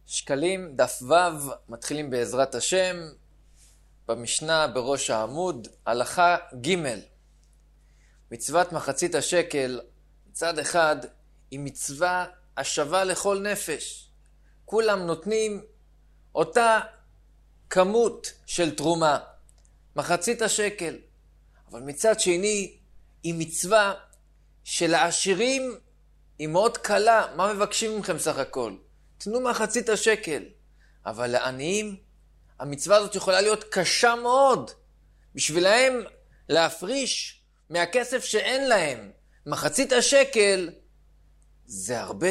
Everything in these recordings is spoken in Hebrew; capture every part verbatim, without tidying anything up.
שקלים, דף ו', מתחילים בעזרת השם, במשנה בראש העמוד, הלכה ג'. מצוות מחצית השקל, מצד אחד, היא מצווה השווה לכל נפש. כולם נותנים אותה כמות של תרומה, מחצית השקל. אבל מצד שני, היא מצווה של העשירים היא מאוד קלה. מה מבקשים מכם סך הכל? תנו מחצית השקל. אבל לעניים, המצווה הזאת יכולה להיות קשה מאוד. בשבילהם להפריש מהכסף שאין להם מחצית השקל, זה הרבה.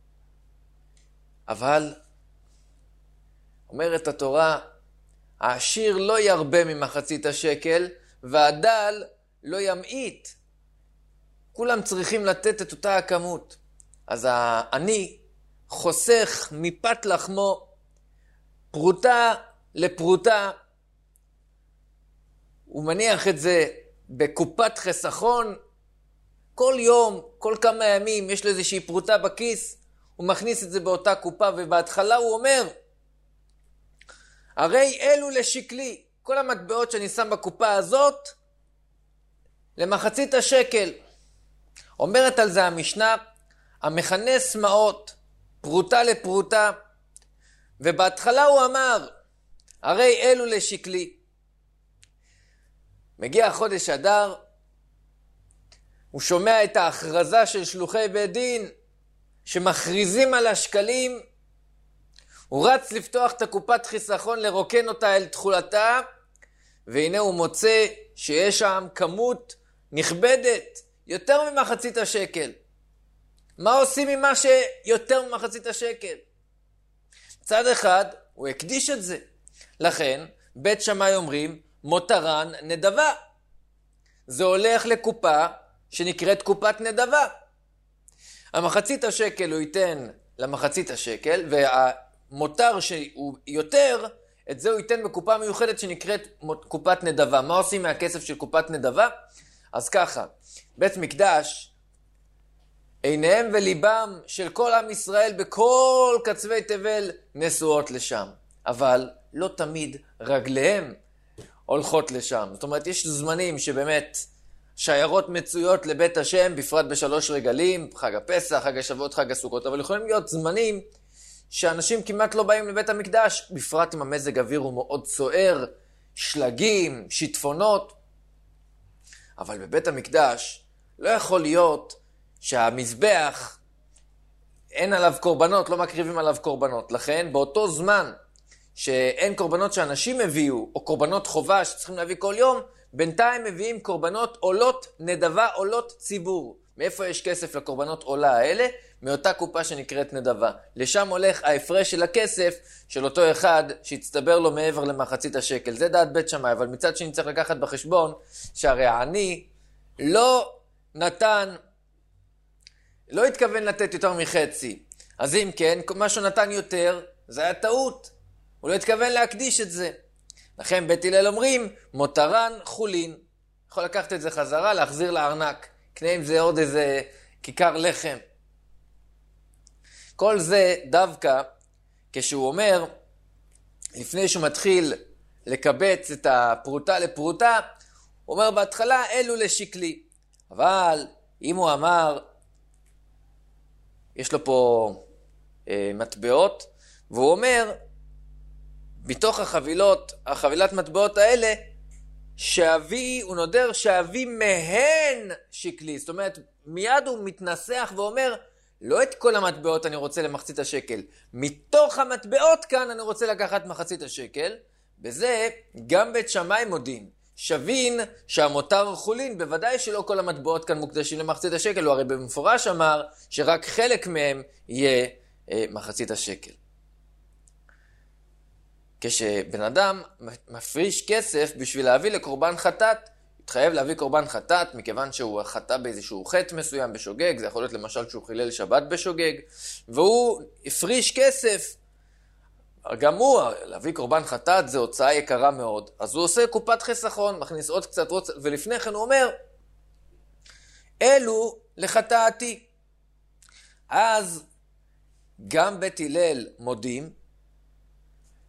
אבל, אומרת התורה, העשיר לא ירבה ממחצית השקל, והדל לא ימעיט. כולם צריכים לתת את אותה הכמות. אז העני חוסך מפת לחמו, פרוטה לפרוטה, הוא מניח את זה בקופת חסכון, כל יום, כל כמה ימים יש לו איזושהי פרוטה בכיס, הוא מכניס את זה באותה קופה, ובהתחלה הוא אומר, הרי אלו לשקלי, כל המטבעות שאני שם בקופה הזאת, למחצית השקל. אומרת על זה המשנה, המכנס מעות, פרוטה לפרוטה, ובהתחלה הוא אמר, הרי אלו לשקלי. מגיע חודש אדר, הוא שומע את ההכרזה של שלוחי בית דין, שמכריזים על השקלים, הוא רץ לפתוח את הקופת חיסכון, לרוקן אותה אל תחולתה, והנה הוא מוצא שיש שם כמות נכבדת, יותר ממחצית השקל. מה עושים עם מה שיותר ממחצית השקל? צד אחד, הוא הקדיש את זה. לכן, בית שמאי אומרים, מותרן נדבה. זה הולך לקופה שנקראת קופת נדבה. המחצית השקל הוא ייתן למחצית השקל, והמותר שהוא יותר, את זה הוא ייתן בקופה מיוחדת שנקראת קופת נדבה. מה עושים מהכסף של קופת נדבה? אז ככה, בית מקדש, עיניהם וליבם של כל עם ישראל בכל קצווי תבל נשואות לשם. אבל לא תמיד רגליהם הולכות לשם. זאת אומרת, יש זמנים שבאמת שיירות מצויות לבית השם, בפרט בשלוש רגלים, חג הפסח, חג השבועות, חג הסוכות, אבל יכולים להיות זמנים שאנשים כמעט לא באים לבית המקדש, בפרט אם המזג אוויר הוא מאוד סוער, שלגים, שיטפונות. אבל בבית המקדש לא יכול להיות שהמזבח אין עליו קורבנות, לא מקריבים עליו קורבנות. לכן באותו זמן שאין קורבנות שאנשים הביאו, או קורבנות חובה שצריכים להביא כל יום, בינתיים מביאים קורבנות עולות נדבה, עולות ציבור. מאיפה יש כסף לקורבנות עולה האלה? מאותה קופה שנקראת נדבה. לשם הולך ההפרש של הכסף של אותו אחד שהצטבר לו מעבר למחצית השקל. זה דעת בית שמאי, אבל מצד שני צריך לקחת בחשבון שהרי העני לא נתן, לא התכוון לתת יותר מחצי. אז אם כן, מה שהוא נתן יותר, זה היה טעות. הוא לא התכוון להקדיש את זה. לכן בית הלל אומרים, מותרן חולין. יכול לקחת את זה חזרה, להחזיר לארנק. קנה עם זה עוד איזה כיכר לחם. כל זה דווקא כשהוא אומר, לפני שהוא מתחיל לקבץ את הפרוטה לפרוטה, הוא אומר בהתחלה אלו לשקלי. אבל אם הוא אמר, יש לו פה אה, מטבעות, והוא אומר, מתוך החבילות, החבילת מטבעות האלה, שאבי, הוא נודר שאבי מהן שקלי. זאת אומרת, מיד הוא מתנסח ואומר, לא את כל המטבעות אני רוצה למחצית השקל. מתוך המטבעות כאן אני רוצה לקחת מחצית השקל. בזה גם בית שמאי מודים. שבין שהמותר חולין, בוודאי שלא כל המטבעות כאן מוקדשים למחצית השקל. הוא הרי במפורש אמר שרק חלק מהם יהיה אה, מחצית השקל. כשבן אדם מפריש כסף בשביל להביא לקורבן חטאת, התחייב להביא קורבן חטאת, מכיוון שהוא חטא באיזשהו חטא מסוים בשוגג, זה יכול להיות למשל שהוא חילל שבת בשוגג, והוא הפריש כסף, גם הוא, להביא קורבן חטאת זה הוצאה יקרה מאוד, אז הוא עושה קופת חסכון, מכניס עוד קצת, עוד, ולפני כן הוא אומר, אלו לחטאתי. אז גם בית הלל מודים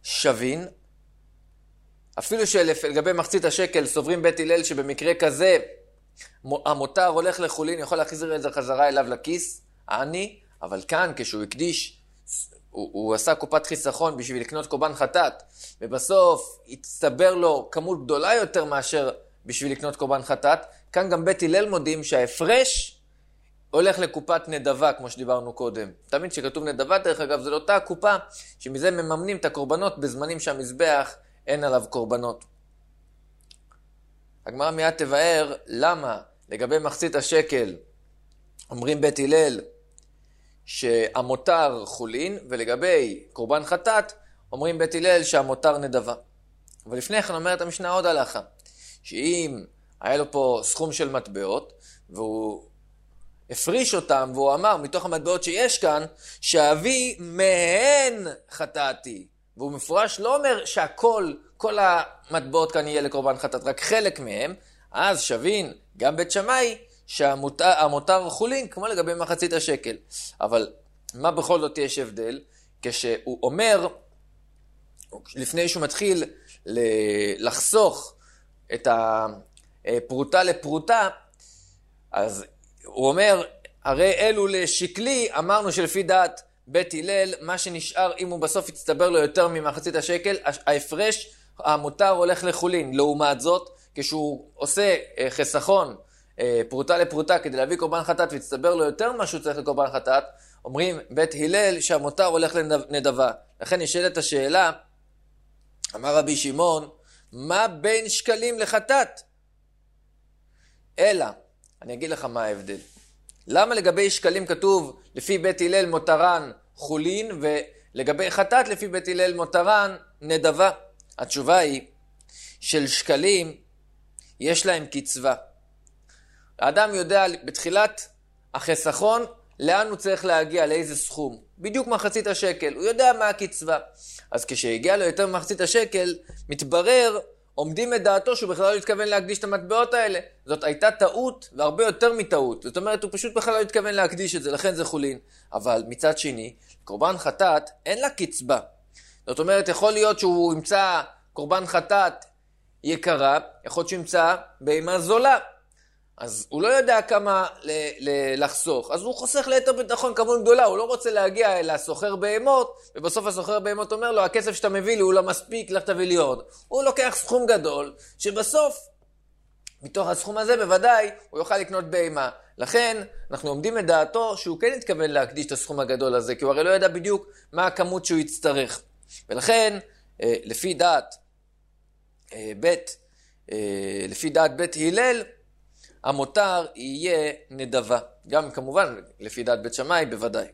שווין, אפילו שלגבי מחצית השקל סוברים בית הלל שבמקרה כזה המותר הולך לחולין, יכול להחזיר את זה חזרה אליו לכיס, העני, אבל כאן כשהוא הקדיש, הוא, הוא עשה קופת חיסכון בשביל לקנות קורבן חטאת, ובסוף הצטבר לו כמות גדולה יותר מאשר בשביל לקנות קורבן חטאת, כאן גם בית הלל מודים שההפרש הולך לקופת נדבה, כמו שדיברנו קודם. תמיד שכתוב נדבה, דרך אגב, זו לא אותה קופה שמזה מממנים את הקורבנות בזמנים שהמזבח אין עליו קורבנות. הגמרא מיד תבאר למה לגבי מחצית השקל אומרים בית הלל שהמותר חולין, ולגבי קורבן חטאת אומרים בית הלל שהמותר נדבה. אבל לפני כן אומרת המשנה עוד הלכה, שאם היה לו פה סכום של מטבעות והוא הפריש אותם והוא אמר מתוך המטבעות שיש כאן שאביא מהן חטאתי, והוא מפורש לא אומר שהכל, כל המטבעות כאן יהיה לקורבן חטאת, רק חלק מהם, אז שווין גם בית שמאי שהמותר חולין כמו לגבי מחצית השקל. אבל מה בכל זאת יש הבדל? כשהוא אומר, לפני שהוא מתחיל לחסוך את הפרוטה לפרוטה, אז הוא אומר, הרי אלו לשקלי, אמרנו שלפי דעת בית הלל, מה שנשאר אם הוא בסוף יצטבר לו יותר ממחצית השקל, ההפרש המותר הולך לחולין. לעומת זאת, כשהוא עושה חיסכון פרוטה לפרוטה כדי להביא קורבן חטאת ויצטבר לו יותר מה שהוא צריך לקורבן חטאת, אומרים בית הלל שהמותר הולך לנדבה. לכן נשאלת השאלה, אמר רבי שמעון, מה בין שקלים לחטאת? אלא, אני אגיד לך מה ההבדל. למה לגבי שקלים כתוב לפי בית הלל מותרן חולין, ולגבי חטאת לפי בית הלל מותרן נדבה? התשובה היא, של שקלים יש להם קצבה. האדם יודע בתחילת החיסכון לאן הוא צריך להגיע, לאיזה סכום. בדיוק מחצית השקל, הוא יודע מה הקצבה. אז כשהגיע לו יותר מחצית השקל, מתברר, עומדים את דעתו שהוא בכלל לא התכוון להקדיש את המטבעות האלה. זאת הייתה טעות והרבה יותר מטעות. זאת אומרת, הוא פשוט בכלל לא התכוון להקדיש את זה, לכן זה חולין. אבל מצד שני, קורבן חטאת אין לה קצבה. זאת אומרת, יכול להיות שהוא ימצא קורבן חטאת יקרה, יכול להיות שהוא ימצא בהמה זולה. אז הוא לא יודע כמה ל- ל- לחסוך, אז הוא חוסך ליתר ביטחון כמות גדולה, הוא לא רוצה להגיע אל הסוחר בהמות, ובסוף הסוחר בהמות אומר לו, הכסף שאתה מביא לי הוא לא מספיק, לך תביא לי עוד. הוא לוקח סכום גדול, שבסוף, מתוך הסכום הזה בוודאי, הוא יוכל לקנות בהמה. לכן, אנחנו עומדים את דעתו שהוא כן התכוון להקדיש את הסכום הגדול הזה, כי הוא הרי לא ידע בדיוק מה הכמות שהוא יצטרך. ולכן, לפי דעת בית, לפי דעת בית הלל, המותר יהיה נדבה. גם כמובן, לפי דעת בית שמאי, בוודאי.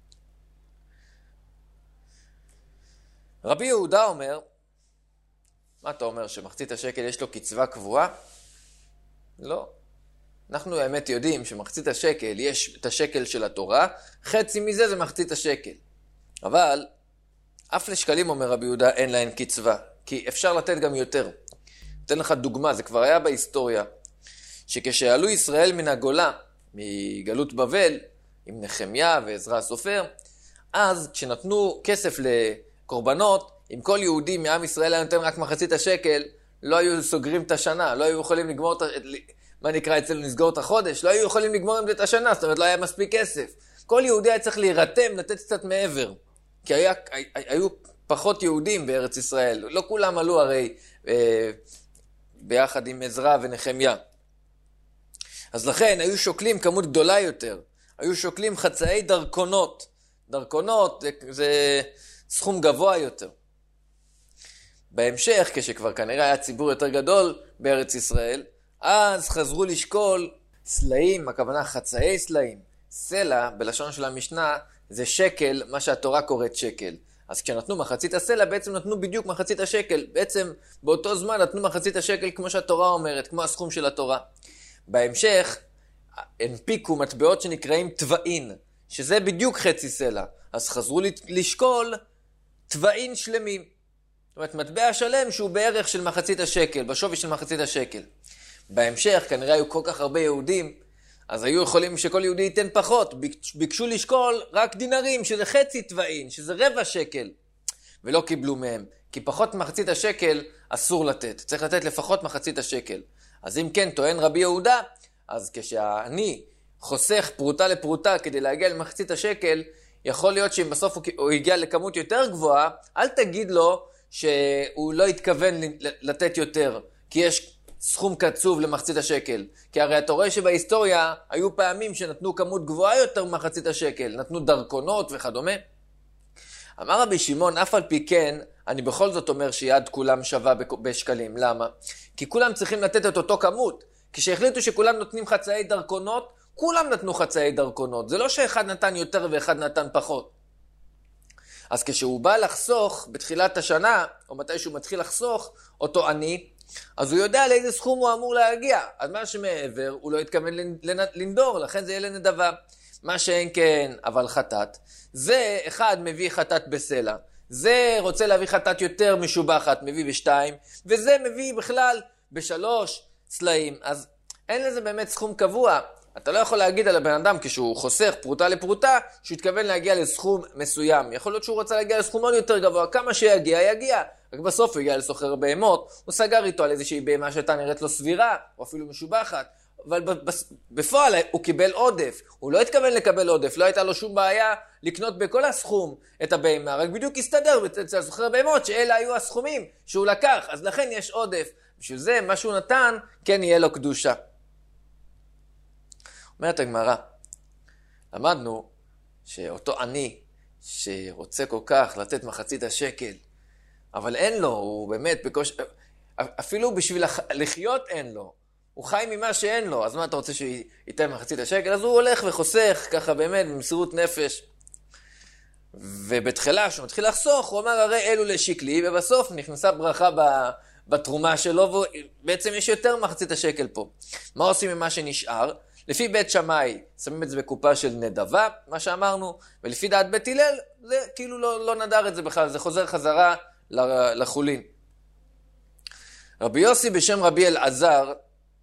רבי יהודה אומר, מה אתה אומר, שמחצית השקל יש לו קצבה קבועה? לא. אנחנו האמת יודעים שמחצית השקל יש את השקל של התורה, חצי מזה זה מחצית השקל. אבל, אף לשקלים אומר רבי יהודה אין להן קצבה, כי אפשר לתת גם יותר. אתן לך דוגמה, זה כבר היה בהיסטוריה. שכשעלו ישראל מן הגולה, מגלות בבל, עם נחמיה ועזרא הסופר, אז כשנתנו כסף לקורבנות, אם כל יהודי מעם ישראל היה נותן רק מחצית השקל, לא היו סוגרים את השנה, לא היו יכולים לגמור את, מה נקרא אצלנו, נסגור את החודש, לא היו יכולים לגמור את השנה, זאת אומרת לא היה מספיק כסף. כל יהודי היה צריך להירתם, לתת קצת מעבר, כי היה, היו פחות יהודים בארץ ישראל, לא כולם עלו הרי אה, ביחד עם עזרא ונחמיה. אז לכן היו שוקלים כמות גדולה יותר, היו שוקלים חצאי דרכונות, דרכונות זה, זה סכום גבוה יותר. בהמשך, כשכבר כנראה היה ציבור יותר גדול בארץ ישראל, אז חזרו לשקול סלעים, הכוונה חצאי סלעים. סלע, בלשון של המשנה, זה שקל, מה שהתורה קוראת שקל. אז כשנתנו מחצית הסלע, בעצם נתנו בדיוק מחצית השקל. בעצם באותו זמן נתנו מחצית השקל כמו שהתורה אומרת, כמו הסכום של התורה. בהמשך, הנפיקו מטבעות שנקראים טבעין, שזה בדיוק חצי סלע. אז חזרו לשקול טבעין שלמים. זאת אומרת, מטבע שלם שהוא בערך של מחצית השקל, בשווי של מחצית השקל. בהמשך, כנראה היו כל כך הרבה יהודים, אז היו יכולים שכל יהודי ייתן פחות. ביקשו לשקול רק דינרים, שזה חצי טבעין, שזה רבע שקל. ולא קיבלו מהם. כי פחות מחצית השקל אסור לתת. צריך לתת לפחות מחצית השקל. אז אם כן, טוען רבי יהודה, אז כשאני חוסך פרוטה לפרוטה כדי להגיע למחצית השקל, יכול להיות שאם בסוף הוא הגיע לכמות יותר גבוהה, אל תגיד לו שהוא לא התכוון לתת יותר, כי יש סכום קצוב למחצית השקל. כי הרי אתה רואה שבהיסטוריה היו פעמים שנתנו כמות גבוהה יותר ממחצית השקל, נתנו דרכונות וכדומה. אמר רבי שמעון, אף על פי כן, אני בכל זאת אומר שיד כולם שווה בשקלים. למה? כי כולם צריכים לתת את אותו כמות. כשהחליטו שכולם נותנים חצאי דרכונות, כולם נתנו חצאי דרכונות. זה לא שאחד נתן יותר ואחד נתן פחות. אז כשהוא בא לחסוך בתחילת השנה, או מתי שהוא מתחיל לחסוך, אותו עני, אז הוא יודע לאיזה סכום הוא אמור להגיע. אז מה שמעבר, הוא לא התכוון לנדור, לכן זה יהיה לנדבה. מה שאין כן, אבל חטאת, זה אחד מביא חטאת בסלע. זה רוצה להביא חטאת יותר משובחת, מביא בשתיים, וזה מביא בכלל בשלוש צלעים. אז אין לזה באמת סכום קבוע. אתה לא יכול להגיד על הבן אדם כשהוא חוסך פרוטה לפרוטה, שהוא התכוון להגיע לסכום מסוים. יכול להיות שהוא רוצה להגיע לסכום עוד יותר גבוה, כמה שיגיע, יגיע. רק בסוף הוא הגיע לסוחר בהמות, הוא סגר איתו על איזושהי בהמה שהייתה נראית לו סבירה, או אפילו משובחת. אבל בפועל הוא קיבל עודף, הוא לא התכוון לקבל עודף, לא הייתה לו שום בעיה לקנות בכל הסכום את הבהמה, רק בדיוק הסתדר אצל הסוחר בהמות שאלה היו הסכומים שהוא לקח, אז לכן יש עודף. בשביל זה מה שהוא נתן כן יהיה לו קדושה. אומרת הגמרא, למדנו שאותו עני שרוצה כל כך לתת מחצית השקל, אבל אין לו, הוא באמת בקוש... אפילו בשביל לחיות אין לו, הוא חי ממה שאין לו, אז מה אתה רוצה שהוא ייתן מחצית השקל? אז הוא הולך וחוסך ככה באמת במסירות נפש. ובתחילה שהוא מתחיל לחסוך, הוא אמר הרי אלו לשקלי, ובסוף נכנסה ברכה בתרומה שלו, ובעצם יש יותר מחצית השקל פה. מה עושים ממה שנשאר? לפי בית שמאי שמים את זה בקופה של נדבה, מה שאמרנו, ולפי דעת בית הלל, זה כאילו לא, לא נדר את זה בכלל, זה חוזר חזרה לחולין. רבי יוסי בשם רבי אלעזר,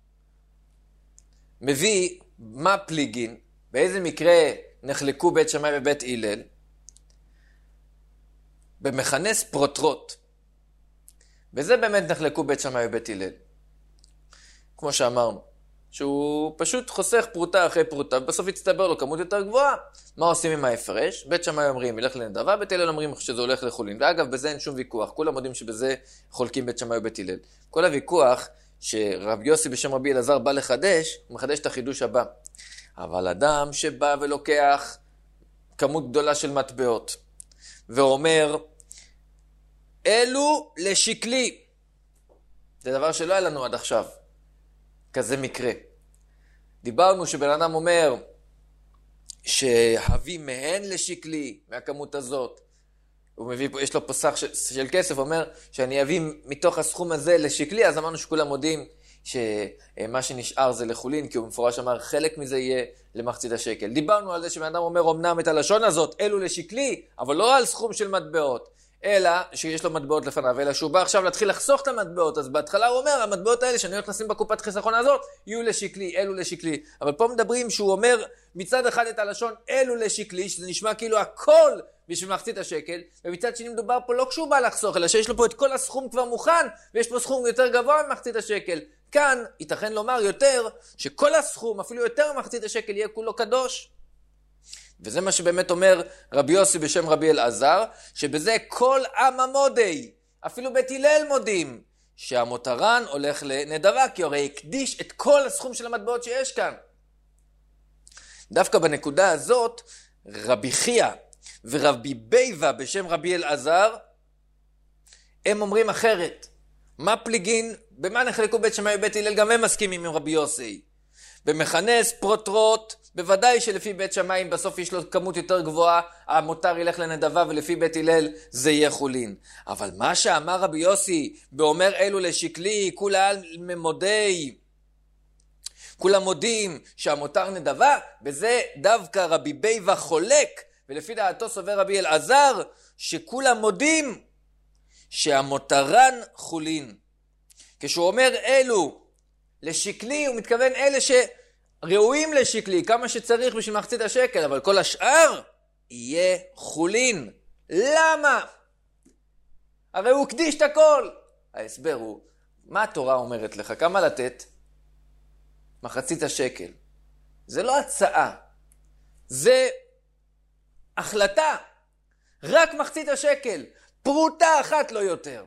מביא מה פליגין, באיזה מקרה נחלקו בית שמאי ובית הלל, במכנס פרוטרוט. וזה באמת נחלקו בית שמאי ובית הלל. כמו שאמרנו, שהוא פשוט חוסך פרוטה אחרי פרוטה, ובסוף יצטבר לו כמות יותר גבוהה. מה עושים עם ההפרש? בית שמאי אומרים, ילך לנדבה, בית הלל אומרים שזה הולך לחולין. ואגב, בזה אין שום ויכוח. כולם יודעים שבזה חולקים בית שמאי ובית הלל. כל הוויכוח שרבי יוסי בשם רבי אלעזר בא לחדש, הוא מחדש את החידוש הבא. אבל אדם שבא ולוקח כמות גדולה של מטבעות, ואומר, אלו לשקלי. זה דבר שלא היה לנו עד עכשיו. כזה מקרה. דיברנו שבן אדם אומר, שהביא מהן לשקלי, מהכמות הזאת. הוא מביא, יש לו פה סך של, של כסף, אומר שאני אביא מתוך הסכום הזה לשקלי, אז אמרנו שכולם מודים שמה שנשאר זה לחולין, כי הוא במפורש אמר חלק מזה יהיה למחצית השקל. דיברנו על זה שבן אדם אומר אמנם את הלשון הזאת, אלו לשקלי, אבל לא על סכום של מטבעות, אלא שיש לו מטבעות לפניו, אלא שהוא בא עכשיו להתחיל לחסוך את המטבעות, אז בהתחלה הוא אומר, המטבעות האלה שאני הולך לשים בקופת חיסכון הזאת, יהיו לשקלי, אלו לשקלי. אבל פה מדברים שהוא אומר מצד אחד את הלשון אלו לשקלי, שזה נשמע כאילו הכל בשביל מחצית השקל, ומצד שני מדובר פה לא כשהוא בא לחסוך, אלא שיש לו פה את כל הסכום כבר מוכן, ויש פה סכום יותר גבוה ממחצית השקל. כאן ייתכן לומר יותר, שכל הסכום, אפילו יותר ממחצית השקל, יהיה כולו קדוש. וזה מה שבאמת אומר רבי יוסי בשם רבי אלעזר, שבזה כל עם המודי, אפילו בית הלל מודים, שהמותרן הולך לנדבה, כי הרי הקדיש את כל הסכום של המטבעות שיש כאן. דווקא בנקודה הזאת, רבי חייא ורבי ביבה בשם רבי אלעזר, הם אומרים אחרת. מה פליגין? במה נחלקו בית שמאי ובית הלל? גם הם מסכימים עם רבי יוסי. במכנס פרוטרוט, בוודאי שלפי בית שמאי בסוף יש לו כמות יותר גבוהה, המותר ילך לנדבה, ולפי בית הלל זה יהיה חולין. אבל מה שאמר רבי יוסי, באומר אלו לשקלי, כולה ממודי, כולם מודים שהמותר נדבה, בזה דווקא רבי ביבה חולק, ולפי דעתו סובר רבי אלעזר, שכולם מודים שהמותרן חולין. כשהוא אומר אלו לשקלי, הוא מתכוון אלה שראויים לשקלי, כמה שצריך בשביל מחצית השקל, אבל כל השאר יהיה חולין. למה? הרי הוא הקדיש את הכל. ההסבר הוא, מה התורה אומרת לך? כמה לתת? מחצית השקל. זה לא הצעה, זה החלטה. רק מחצית השקל, פרוטה אחת לא יותר.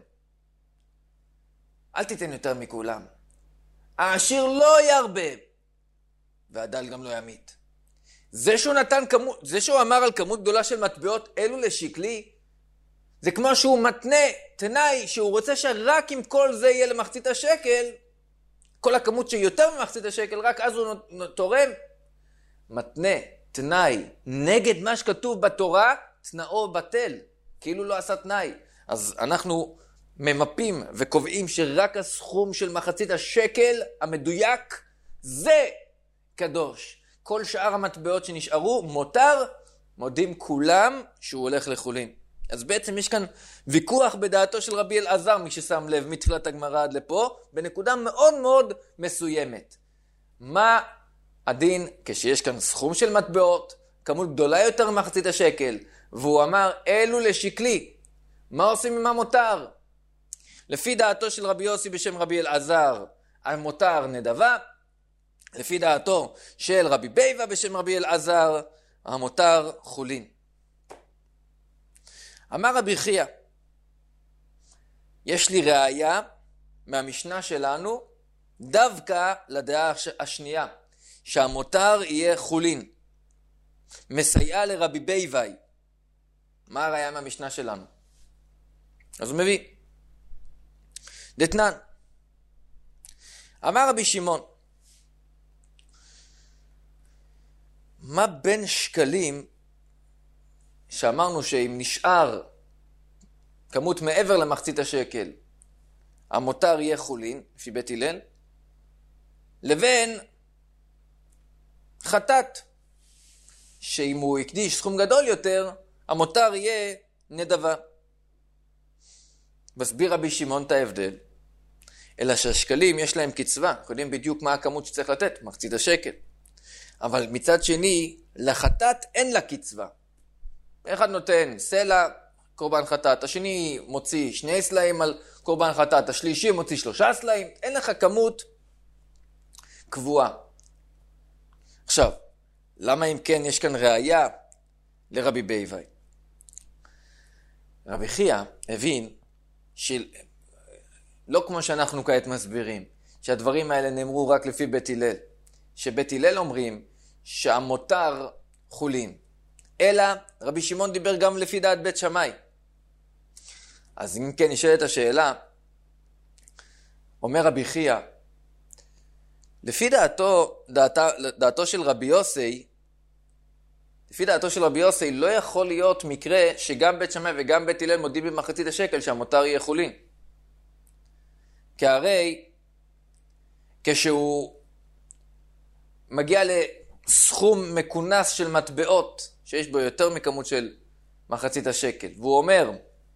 אל תיתן יותר מכולם. העשיר לא ירבה, והדל גם לא ימית. זה שהוא נתן כמות, זה שהוא אמר על כמות גדולה של מטבעות אלו לשקלי, זה כמו שהוא מתנה, תנאי, שהוא רוצה שרק אם כל זה יהיה למחצית השקל, כל הכמות שיותר ממחצית השקל, רק אז הוא תורם. מתנה, תנאי, נגד מה שכתוב בתורה, תנאו בטל, כאילו לא עשה תנאי. אז אנחנו ממפים וקובעים שרק הסכום של מחצית השקל המדויק, זה קדוש. כל שאר המטבעות שנשארו מותר, מודים כולם שהוא הולך לחולין. אז בעצם יש כאן ויכוח בדעתו של רבי אלעזר, מי ששם לב מתחילת הגמרא עד לפה, בנקודה מאוד מאוד מסוימת. מה הדין כשיש כאן סכום של מטבעות, כמות גדולה יותר ממחצית השקל, והוא אמר אלו לשקלי, מה עושים עם המותר? לפי דעתו של רבי יוסי בשם רבי אלעזר, המותר נדבה, לפי דעתו של רבי ביבה בשם רבי אלעזר, המותר חולין. אמר רבי חייא, יש לי ראיה מהמשנה שלנו דווקא לדעה השנייה, שהמותר יהיה חולין. מסייעה לרבי ביבי. מה הראיה מהמשנה שלנו? אז הוא מביא. דתנן. אמר רבי שמעון, מה בין שקלים שאמרנו שאם נשאר כמות מעבר למחצית השקל, המותר יהיה חולין, לפי בית הלל, לבין חטאת, שאם הוא יקדיש סכום גדול יותר, המותר יהיה נדבה. מסביר רבי שמעון את ההבדל, אלא שהשקלים יש להם קצבה, יודעים בדיוק מה הכמות שצריך לתת, מחצית השקל. אבל מצד שני, לחטאת אין לה קצבה. אחד נותן סלע, קורבן חטאת, השני מוציא שני סלעים על קורבן חטאת, השלישי מוציא שלושה סלעים, אין לך כמות קבועה. עכשיו, למה אם כן יש כאן ראיה לרבי ביבי? רבי חייא הבין שלא כמו שאנחנו כעת מסבירים, שהדברים האלה נאמרו רק לפי בית הלל, שבית הלל אומרים שהמותר חולין, אלא רבי שמעון דיבר גם לפי דעת בית שמאי. אז אם כן נשאלת השאלה, אומר רבי חייא, לפי דעתו, דעתו, דעתו של רבי יוסי, לפי דעתו של רבי יוסי לא יכול להיות מקרה שגם בית שמאי וגם בית הלל מודים במחצית השקל שהמותר יהיה חולין. כי הרי כשהוא מגיע לסכום מכונס של מטבעות שיש בו יותר מכמות של מחצית השקל, והוא אומר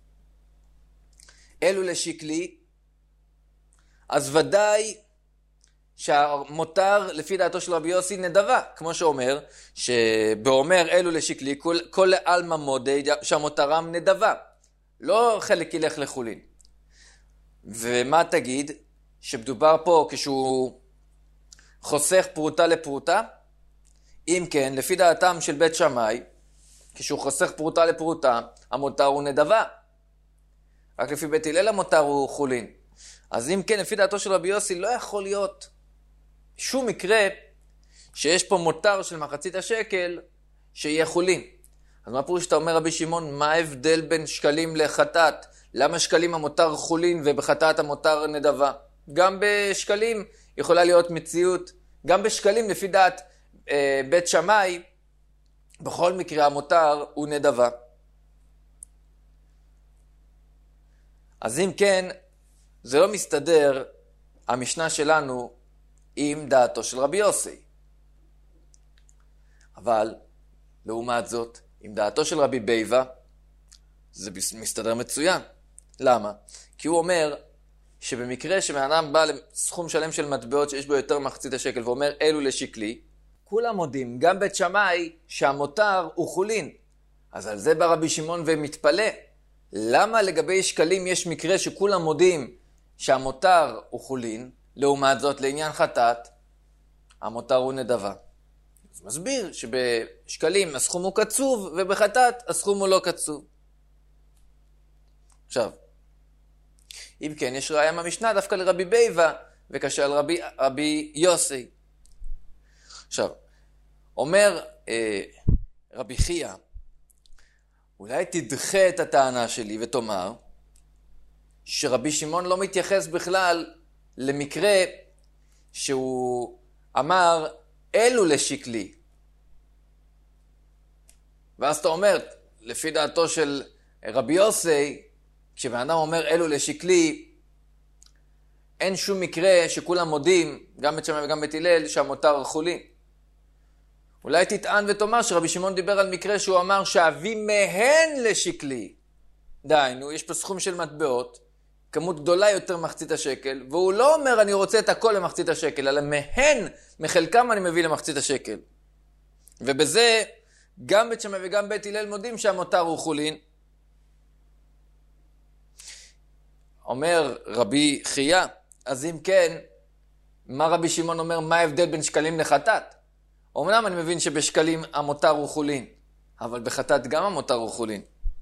אלו לשקלי, אז ודאי שהמותר לפי דעתו של רבי יוסי נדבה, כמו שאומר, שבאומר אלו לשקלי, כל, כל אלמה מודי שהמותרם נדבה, לא חלק ילך לחולין. ומה תגיד? שבדובר פה כשהוא חוסך פרוטה לפרוטה? אם כן, לפי דעתם של בית שמאי, כשהוא חוסך פרוטה לפרוטה, המותר הוא נדבה. רק לפי בית הלל המותר הוא חולין. אז אם כן, לפי דעתו של רבי יוסי, לא יכול להיות שום מקרה שיש פה מותר של מחצית השקל שיהיה חולין. אז מה פירוש שאתה אומר רבי שמעון, מה ההבדל בין שקלים לחטאת? למה שקלים המותר חולין ובחטאת המותר נדבה? גם בשקלים יכולה להיות מציאות, גם בשקלים לפי דעת אה, בית שמאי, בכל מקרה המותר הוא נדבה. אז אם כן, זה לא מסתדר המשנה שלנו עם דעתו של רבי יוסי. אבל לעומת זאת, עם דעתו של רבי ביבה, זה מסתדר מצוין. למה? כי הוא אומר שבמקרה שבאדם בא לסכום שלם של מטבעות שיש בו יותר מחצית השקל ואומר אלו לשקלי, כולם מודים, גם בית שמאי, שהמותר הוא חולין. אז על זה בא רבי שמעון ומתפלא. למה לגבי שקלים יש מקרה שכולם מודים שהמותר הוא חולין, לעומת זאת לעניין חטאת, המותר הוא נדבה. אז מסביר שבשקלים הסכום הוא קצוב, ובחטאת הסכום הוא לא קצוב. עכשיו, אם כן, יש ראיה מהמשנה דווקא לרבי בייבה, וקשה על רבי, רבי יוסי. עכשיו, אומר אה, רבי חייא, אולי תדחה את הטענה שלי ותאמר, שרבי שמעון לא מתייחס בכלל למקרה שהוא אמר, אלו לשקלי. ואז אתה אומר, לפי דעתו של רבי יוסי, כשבן אדם אומר אלו לשקלי, אין שום מקרה שכולם מודים, גם בית שמאי וגם בית הלל, שהמותר חולין. אולי תטען ותאמר שרבי שמעון דיבר על מקרה שהוא אמר שאביא מהן לשקלי. דהיינו, יש פה סכום של מטבעות, כמות גדולה יותר מחצית השקל, והוא לא אומר אני רוצה את הכל למחצית השקל, אלא מהן, מחלקם אני מביא למחצית השקל. ובזה גם בית שמאי וגם בית הלל מודים שהמותר הוא חולין. אומר רבי חייא, אז אם כן, מה רבי שמעון אומר, מה ההבדל בין שקלים לחטאת? אומנם אני מבין שבשקלים המותר הוא חולין, אבל בחטאת גם המותר הוא חולין.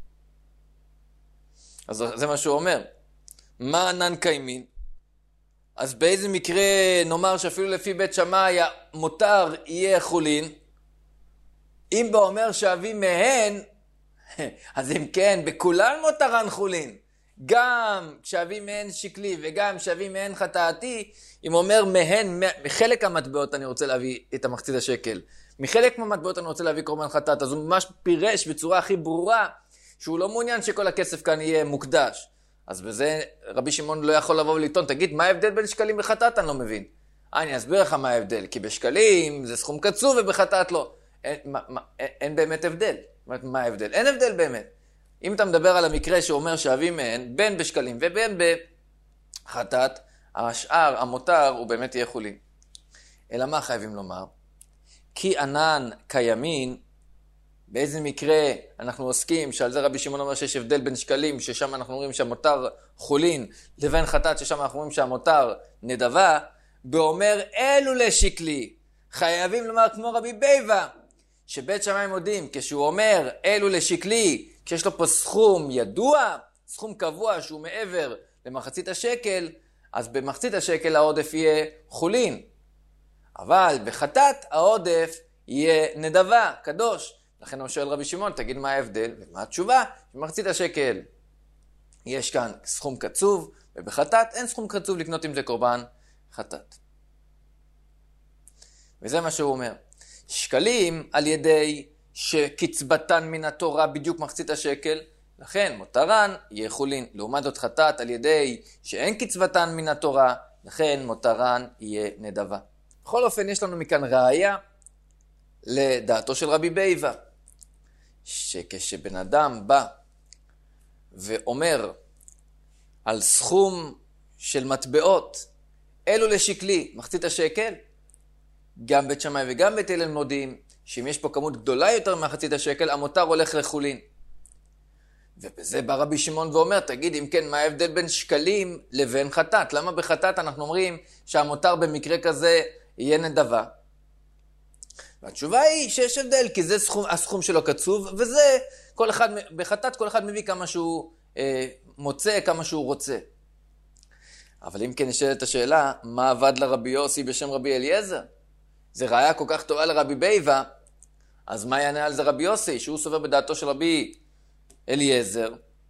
אז זה מה שהוא אומר. מה ענן קיימין? אז באיזה מקרה נאמר שאפילו לפי בית שמאי המותר יהיה חולין? אם בא אומר שאבי מהן, אז אם כן, בכולן מותרן חולין. גם כשאבי מהן שקלי וגם כשאבי מהן חטאתי, אם אומר מהן, מחלק המטבעות אני רוצה להביא את המחצית השקל. מחלק מהמטבעות אני רוצה להביא קורבן חטאת. אז הוא ממש פירש בצורה הכי ברורה שהוא לא מעוניין שכל הכסף כאן יהיה מוקדש. אז בזה רבי שמעון לא יכול לבוא ולטעון, תגיד, מה ההבדל בין שקלים וחטאת? אני לא מבין. אני אסביר לך מה ההבדל, כי בשקלים זה סכום קצוב ובחטאת לא. אין, מה, מה, אין, אין באמת הבדל. מה ההבדל? אין הבדל באמת. אם אתה מדבר על המקרה שאומר שאבי מהן, בין בשקלים ובין בחטאת, השאר, המותר, הוא באמת יהיה חולין. אלא מה חייבים לומר? כי ענן קיימין, באיזה מקרה אנחנו עוסקים, שעל זה רבי שמעון אומר שיש הבדל בין שקלים, ששם אנחנו אומרים שהמותר חולין, לבין חטאת, ששם אנחנו אומרים שהמותר נדבה, באומר אלו לשקלי, חייבים לומר כמו רבי בייבה, שבית שמאי מודים, כשהוא אומר אלו לשקלי, כשיש לו פה סכום ידוע, סכום קבוע שהוא מעבר למחצית השקל, אז במחצית השקל העודף יהיה חולין. אבל בחטאת העודף יהיה נדבה, קדוש. לכן הוא שואל רבי שמעון, תגיד מה ההבדל? ומה התשובה? במחצית השקל יש כאן סכום קצוב, ובחטאת אין סכום קצוב לקנות עם זה קורבן חטאת. וזה מה שהוא אומר. שקלים על ידי שקצבתן מן התורה בדיוק מחצית השקל, לכן מותרן יהיה חולין. לעומת זאת חטאת על ידי שאין קצבתן מן התורה, לכן מותרן יהיה נדבה. בכל אופן יש לנו מכאן ראיה לדעתו של רבי בייבה, שכשבן אדם בא ואומר על סכום של מטבעות, אלו לשקלי, מחצית השקל, גם בית שמאי וגם בית הלל מודים, שאם יש פה כמות גדולה יותר מחצית השקל, המותר הולך לחולין. ובזה בא רבי שמעון ואומר, תגיד אם כן, מה ההבדל בין שקלים לבין חטאת? למה בחטאת אנחנו אומרים שהמותר במקרה כזה יהיה נדבה? והתשובה היא שיש הבדל, כי זה סכום, הסכום שלו קצוב, וזה כל אחד, בחטאת כל אחד מביא כמה שהוא אה, מוצא, כמה שהוא רוצה. אבל אם כן נשאלת השאלה, מה עבד לרבי יוסי בשם רבי אליעזר? זה ראיה כל כך טובה לרבי בייבה, אז מה יענה על זה רבי יוסי, שהוא סובר בדעתו של רבי אליעזר,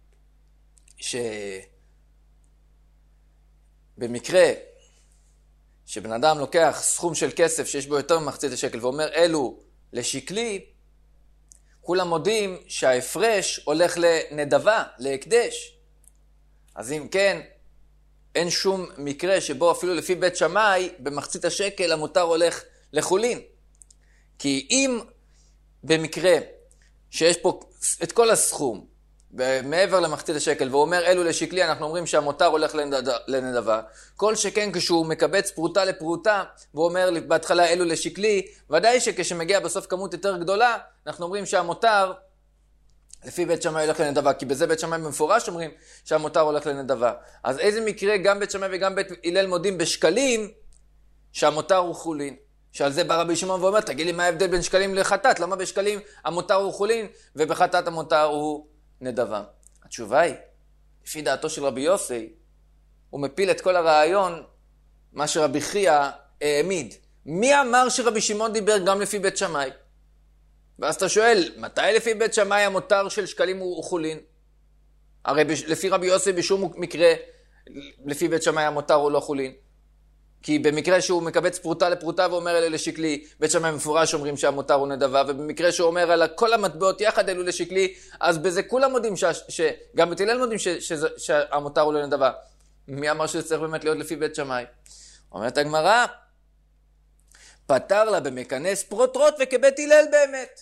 שבמקרה שבן אדם לוקח סכום של כסף שיש בו יותר ממחצית השקל ואומר אלו לשקלי, כולם מודים שההפרש הולך לנדבה, להקדש. אז אם כן, אין שום מקרה שבו אפילו לפי בית שמאי במחצית השקל המותר הולך לחולין. כי אם במקרה שיש פה את כל הסכום מעבר למחצית השקל והוא אומר אלו לשקלי, אנחנו אומרים שהמותר הולך לנדבה. כל שכן כשהוא מקבץ פרוטה לפרוטה והוא אומר בהתחלה אלו לשקלי, ודאי שכשמגיע בסוף כמות יותר גדולה אנחנו אומרים שהמותר לפי בית שמאי הולך לנדבה, כי בזה בית שמאי במפורש אומרים שהמותר הולך לנדבה. אז איזה מקרה גם בית שמאי וגם בית הלל מודים בשקלים שהמותר הוא חולין? שעל זה בא רבי שמעון ואומר, תגיד לי מה ההבדל בין שקלים לחטאת? למה בשקלים המותר הוא חולין ובחטאת המותר הוא נדבה? התשובה היא, לפי דעתו של רבי יוסי, הוא מפיל את כל הרעיון, מה שרבי חייא העמיד. מי אמר שרבי שמעון דיבר גם לפי בית שמאי? ואז אתה שואל, מתי לפי בית שמאי המותר של שקלים הוא חולין? הרי לפי רבי יוסי בשום מקרה, לפי בית שמאי המותר הוא לא חולין. כי במקרה שהוא מקבץ פרוטה לפרוטה ואומר אלה לשקלי, בית שמאי מפורש אומרים שהמותר הוא נדבה, ובמקרה שהוא אומר על כל המטבעות יחד אלו לשקלי, אז בזה כולם מודים, ש... שגם בית הלל מודים ש... ש... שהמותר הוא לא נדבה. מי אמר שזה צריך באמת להיות לפי בית שמאי? אומרת הגמרא, פתר לה במכנס פרוטרוט וכבית הלל באמת.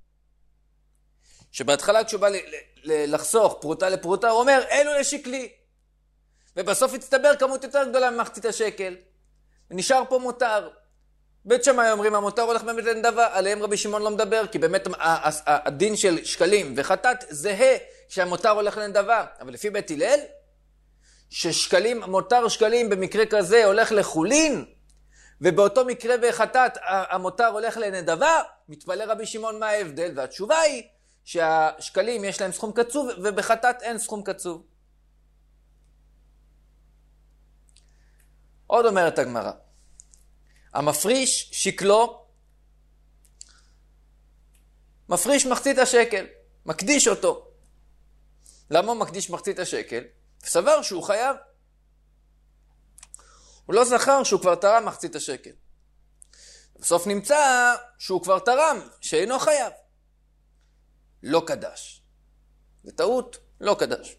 שבהתחלה כשהוא בא ל... ל... לחסוך פרוטה לפרוטה, הוא אומר אלו לשקלי. ובסוף הצטבר כמות יותר גדולה ממחצית השקל. נשאר פה מותר. בית שמאי אומרים המותר הולך באמת לנדבה, עליהם רבי שמעון לא מדבר, כי באמת הדין של שקלים וחטאת זהה שהמותר הולך לנדבה. אבל לפי בית הלל, ששקלים, מותר שקלים במקרה כזה הולך לחולין, ובאותו מקרה בחטאת המותר הולך לנדבה, מתפלא רבי שמעון מה ההבדל, והתשובה היא שהשקלים יש להם סכום קצוב, ובחטאת אין סכום קצוב. עוד אומרת הגמרא, המפריש שקלו, מפריש מחצית השקל, מקדיש אותו. למה הוא מקדיש מחצית השקל? סבר שהוא חייב. הוא לא זכר שהוא כבר תרם מחצית השקל. בסוף נמצא שהוא כבר תרם, שאינו חייב. לא קדש. זה טעות, לא קדש.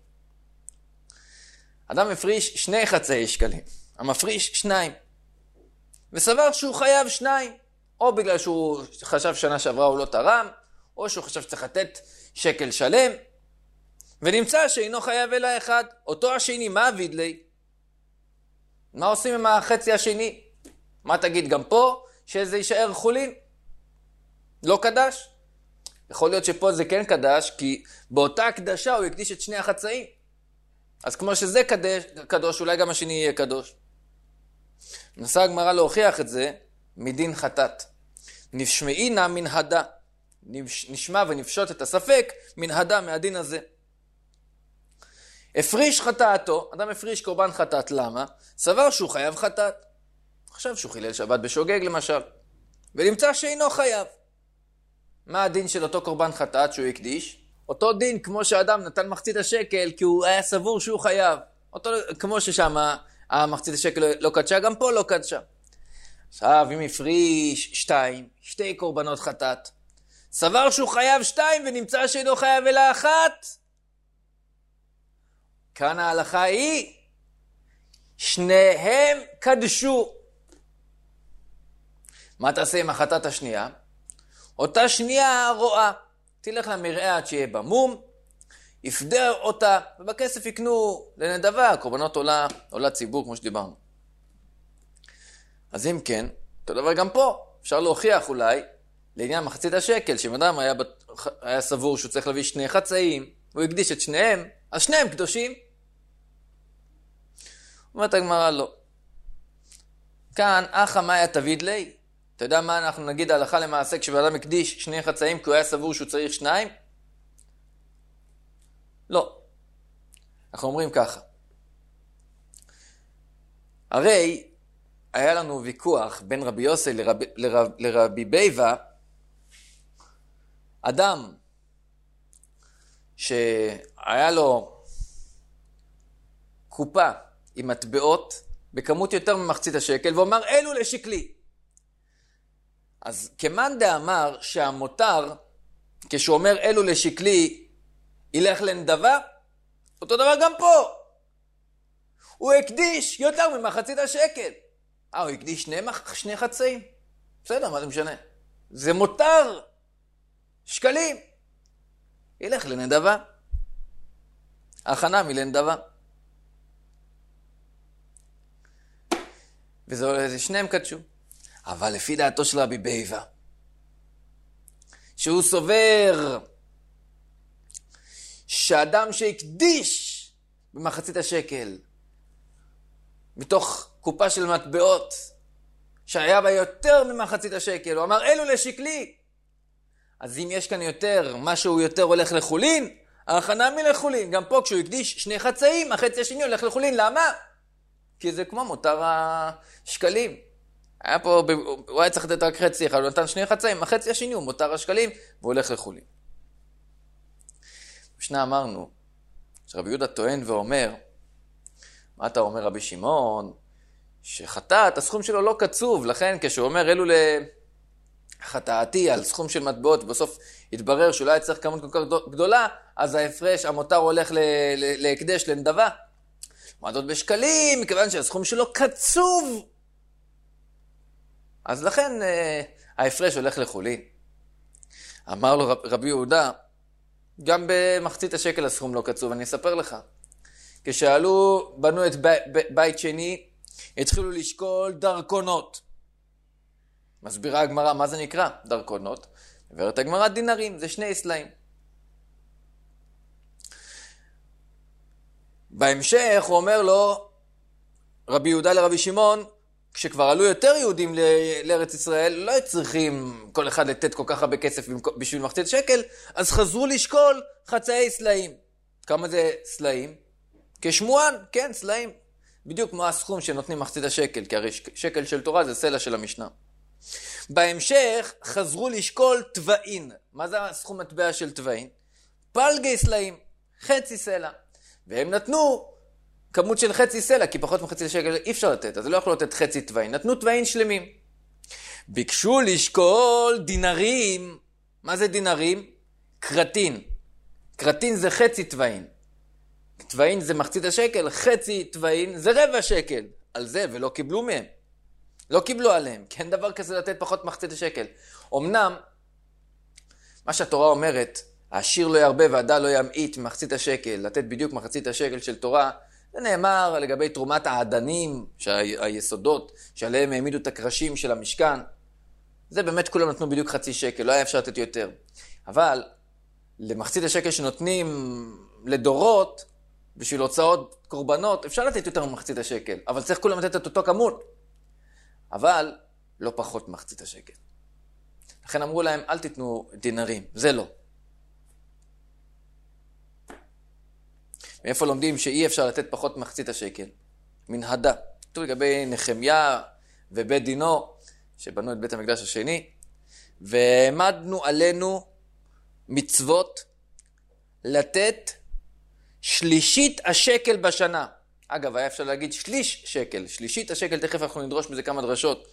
אדם מפריש שני חצאי שקלים. המפריש שניים. וסבר שהוא חייב שניים. או בגלל שהוא חשב שנה שעברה הוא לא תרם, או שהוא חשב שצריך לתת שקל שלם. ונמצא שאינו חייב אלא אחד. אותו השני, מה אביד לי? מה עושים עם החצי השני? מה תגיד גם פה? שזה יישאר חולין? לא קדש? יכול להיות שפה זה כן קדש, כי באותה הקדשה הוא יקדיש את שני החצאים. אז כמו שזה קדש, קדוש, אולי גם השני יהיה קדוש. נסה הגמרא להוכיח את זה מדין חטאת. נשמעינה מן הדה. נשמע ונפשוט את הספק מן הדה, מהדין הזה. הפריש חטאתו, אדם הפריש קורבן חטאת, למה? סבר שהוא חייב חטאת. עכשיו שהוא חילל שבת בשוגג למשל. ונמצא שאינו חייב. מה הדין של אותו קורבן חטאת שהוא הקדיש? אותו דין כמו שאדם נתן מחצית השקל כי הוא היה סבור שהוא חייב. אותו כמו ששם המחצית השקל לא קדשה, גם פה לא קדשה. עכשיו אם הפריש שתיים, שתי קורבנות חטאת, סבר שהוא חייב שתיים ונמצא שאינו חייב אלא אחת. כאן ההלכה היא, שניהם קדשו. מה תעשה עם החטאת השנייה? אותה שנייה רואה. תלך למרעה עד שיהיה במום, יפדה אותה, ובכסף יקנו לנדבה, קורבנות עולה, עולה ציבור כמו שדיברנו. אז אם כן, אותו דבר גם פה, אפשר להוכיח אולי, לעניין מחצית השקל, שאם אדם היה, היה סבור שהוא צריך להביא שני חצאים, הוא הקדיש את שניהם, אז שניהם קדושים. אומרת הגמרא לא. כאן, אחא מאיה תביד לי. אתה יודע מה אנחנו נגיד הלכה למעשה כשבאדם הקדיש שני חצאים כי הוא היה סבור שהוא צריך שניים? לא. אנחנו אומרים ככה. הרי היה לנו ויכוח בין רבי יוסי לרב, לרב, לרבי בייבה, אדם שהיה לו קופה עם מטבעות בכמות יותר ממחצית השקל, ואומר אלו לשקלי. אז כמאן דאמר שהמותר, כשהוא אומר אלו לשקלי, ילך לנדבה, אותו דבר גם פה. הוא הקדיש יותר ממחצית השקל. אה, הוא הקדיש שני, שני חצאים. בסדר, מה זה משנה? זה מותר. שקלים. ילך לנדבה. הכנה מלנדבה. וזה שניהם קדשו. אבל לפי דעתו של רבי בייבה, שהוא סובר שאדם שהקדיש במחצית השקל, מתוך קופה של מטבעות, שהיה בה יותר ממחצית השקל, הוא אמר, אלו לשקלי. אז אם יש כאן יותר, משהו יותר הולך לחולין, ההכנה מלחולין. גם פה כשהוא הקדיש שני חצאים, החצי השני הולך לחולין. למה? כי זה כמו מותר השקלים. היה פה, הוא היה צריך לתת רק חצי אחד, הוא נתן שני חצאים, החצי השני הוא מותר השקלים, והוא הולך לחולין. בשנה אמרנו, שרבי יהודה טוען ואומר, מה אתה אומר רבי שמעון? שחטאת, הסכום שלו לא קצוב, לכן כשהוא אומר אלו לחטאתי על סכום של מטבעות, ובסוף התברר שאולי היה צריך כמות כל כך גדולה, אז ההפרש, המותר הולך להקדש, לנדבה. מעדות בשקלים, מכיוון שהסכום שלו קצוב. אז לכן ההפרש הולך לחולין. אמר לו רבי יהודה, גם במחצית השקל הסכום לא קצוב, אני אספר לך. כשעלו, בנו את בית שני, התחילו לשקול דרכונות. מסבירה הגמרא, מה זה נקרא? דרכונות. עברת הגמרא דינרים, זה שני סלעים. בהמשך הוא אומר לו, רבי יהודה לרבי שמעון, כשכבר עלו יותר יהודים לארץ ישראל, לא צריכים כל אחד לתת כל כך הרבה כסף בשביל מחצית שקל, אז חזרו לשקול חצאי סלעים. כמה זה סלעים? כשמואן, כן, סלעים. בדיוק כמו הסכום שנותנים מחצית השקל, כי הרי שקל של תורה זה סלע של המשנה. בהמשך חזרו לשקול טבעין. מה זה הסכום מטבע של טבעין? פלגי סלעים, חצי סלע. והם נתנו כמות של חצי סלע, כי פחות מחצי שקל אי אפשר לתת, אז לא יכולו לתת חצי טבעין. נתנו טבעין שלמים. ביקשו לשקול דינרים. מה זה דינרים? קרטין. קרטין זה חצי טבעין. טבעין זה מחצית השקל, חצי טבעין זה רבע שקל. על זה, ולא קיבלו מהם. לא קיבלו עליהם, כי אין דבר כזה לתת פחות מחצית השקל. אמנם, מה שהתורה אומרת, העשיר לא ירבה והדל לא ימעיט מחצית השקל, לתת בדיוק מחצית השקל של תורה, זה נאמר לגבי תרומת העדנים, היסודות, שעליהם העמידו את הקרשים של המשכן. זה באמת כולם נתנו בדיוק חצי שקל, לא היה אפשר לתת יותר. אבל למחצית השקל שנותנים לדורות, בשביל הוצאות קורבנות, אפשר לתת יותר ממחצית השקל, אבל צריך כולם לתת את אותו כמות. אבל לא פחות מחצית השקל. לכן אמרו להם, אל תיתנו דינרים, זה לא. מאיפה לומדים שאי אפשר לתת פחות מחצית השקל? מנהדה. כתוב לגבי נחמיה ובית דינו, שבנו את בית המקדש השני, והעמדנו עלינו מצוות לתת שלישית השקל בשנה. אגב, היה אפשר להגיד שליש שקל. שלישית השקל, תכף אנחנו נדרוש בזה כמה דרשות.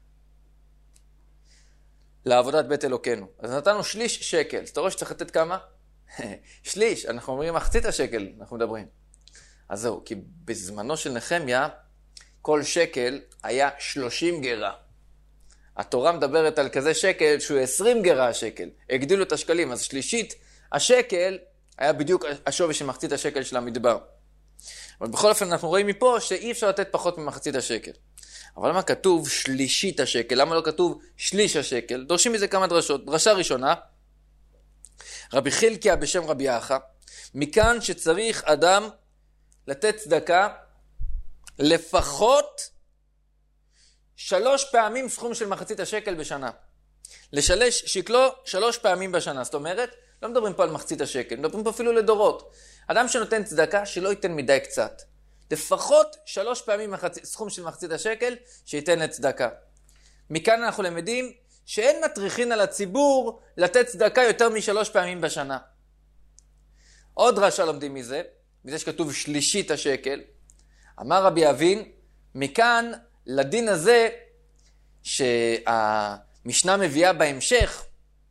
לעבודת בית אלוקינו. אז נתנו שליש שקל. אז אתה רואה שצריך לתת כמה? שליש. אנחנו אומרים מחצית השקל, אנחנו מדברים. אז זהו, כי בזמנו של נחמיה, כל שקל היה שלושים גרה. התורה מדברת על כזה שקל שהוא עשרים גרה השקל. הגדילו את השקלים, אז שלישית השקל היה בדיוק השווי של מחצית השקל של המדבר. אבל בכל אופן אנחנו רואים מפה שאי אפשר לתת פחות ממחצית השקל. אבל למה כתוב שלישית השקל? למה לא כתוב שליש השקל? דורשים מזה כמה דרשות. דרשה ראשונה, רבי חילקיה בשם רבי אחא, מכאן שצריך אדם לתת צדקה לפחות שלוש פעמים סכום של מחצית השקל בשנה. לשלש שקלו שלוש פעמים בשנה. זאת אומרת, לא מדברים פה על מחצית השקל, מדברים פה אפילו לדורות. אדם שנותן צדקה שלא ייתן מדי קצת. לפחות שלוש פעמים מחצ... סכום של מחצית השקל שייתן לצדקה. מכאן אנחנו למדים שאין מטריחין על הציבור לתת צדקה יותר משלוש פעמים בשנה. עוד דרשה לומדים מזה, מזה שכתוב שלישית השקל. אמר רבי אבין, מכאן לדין הזה שהמשנה מביאה בהמשך,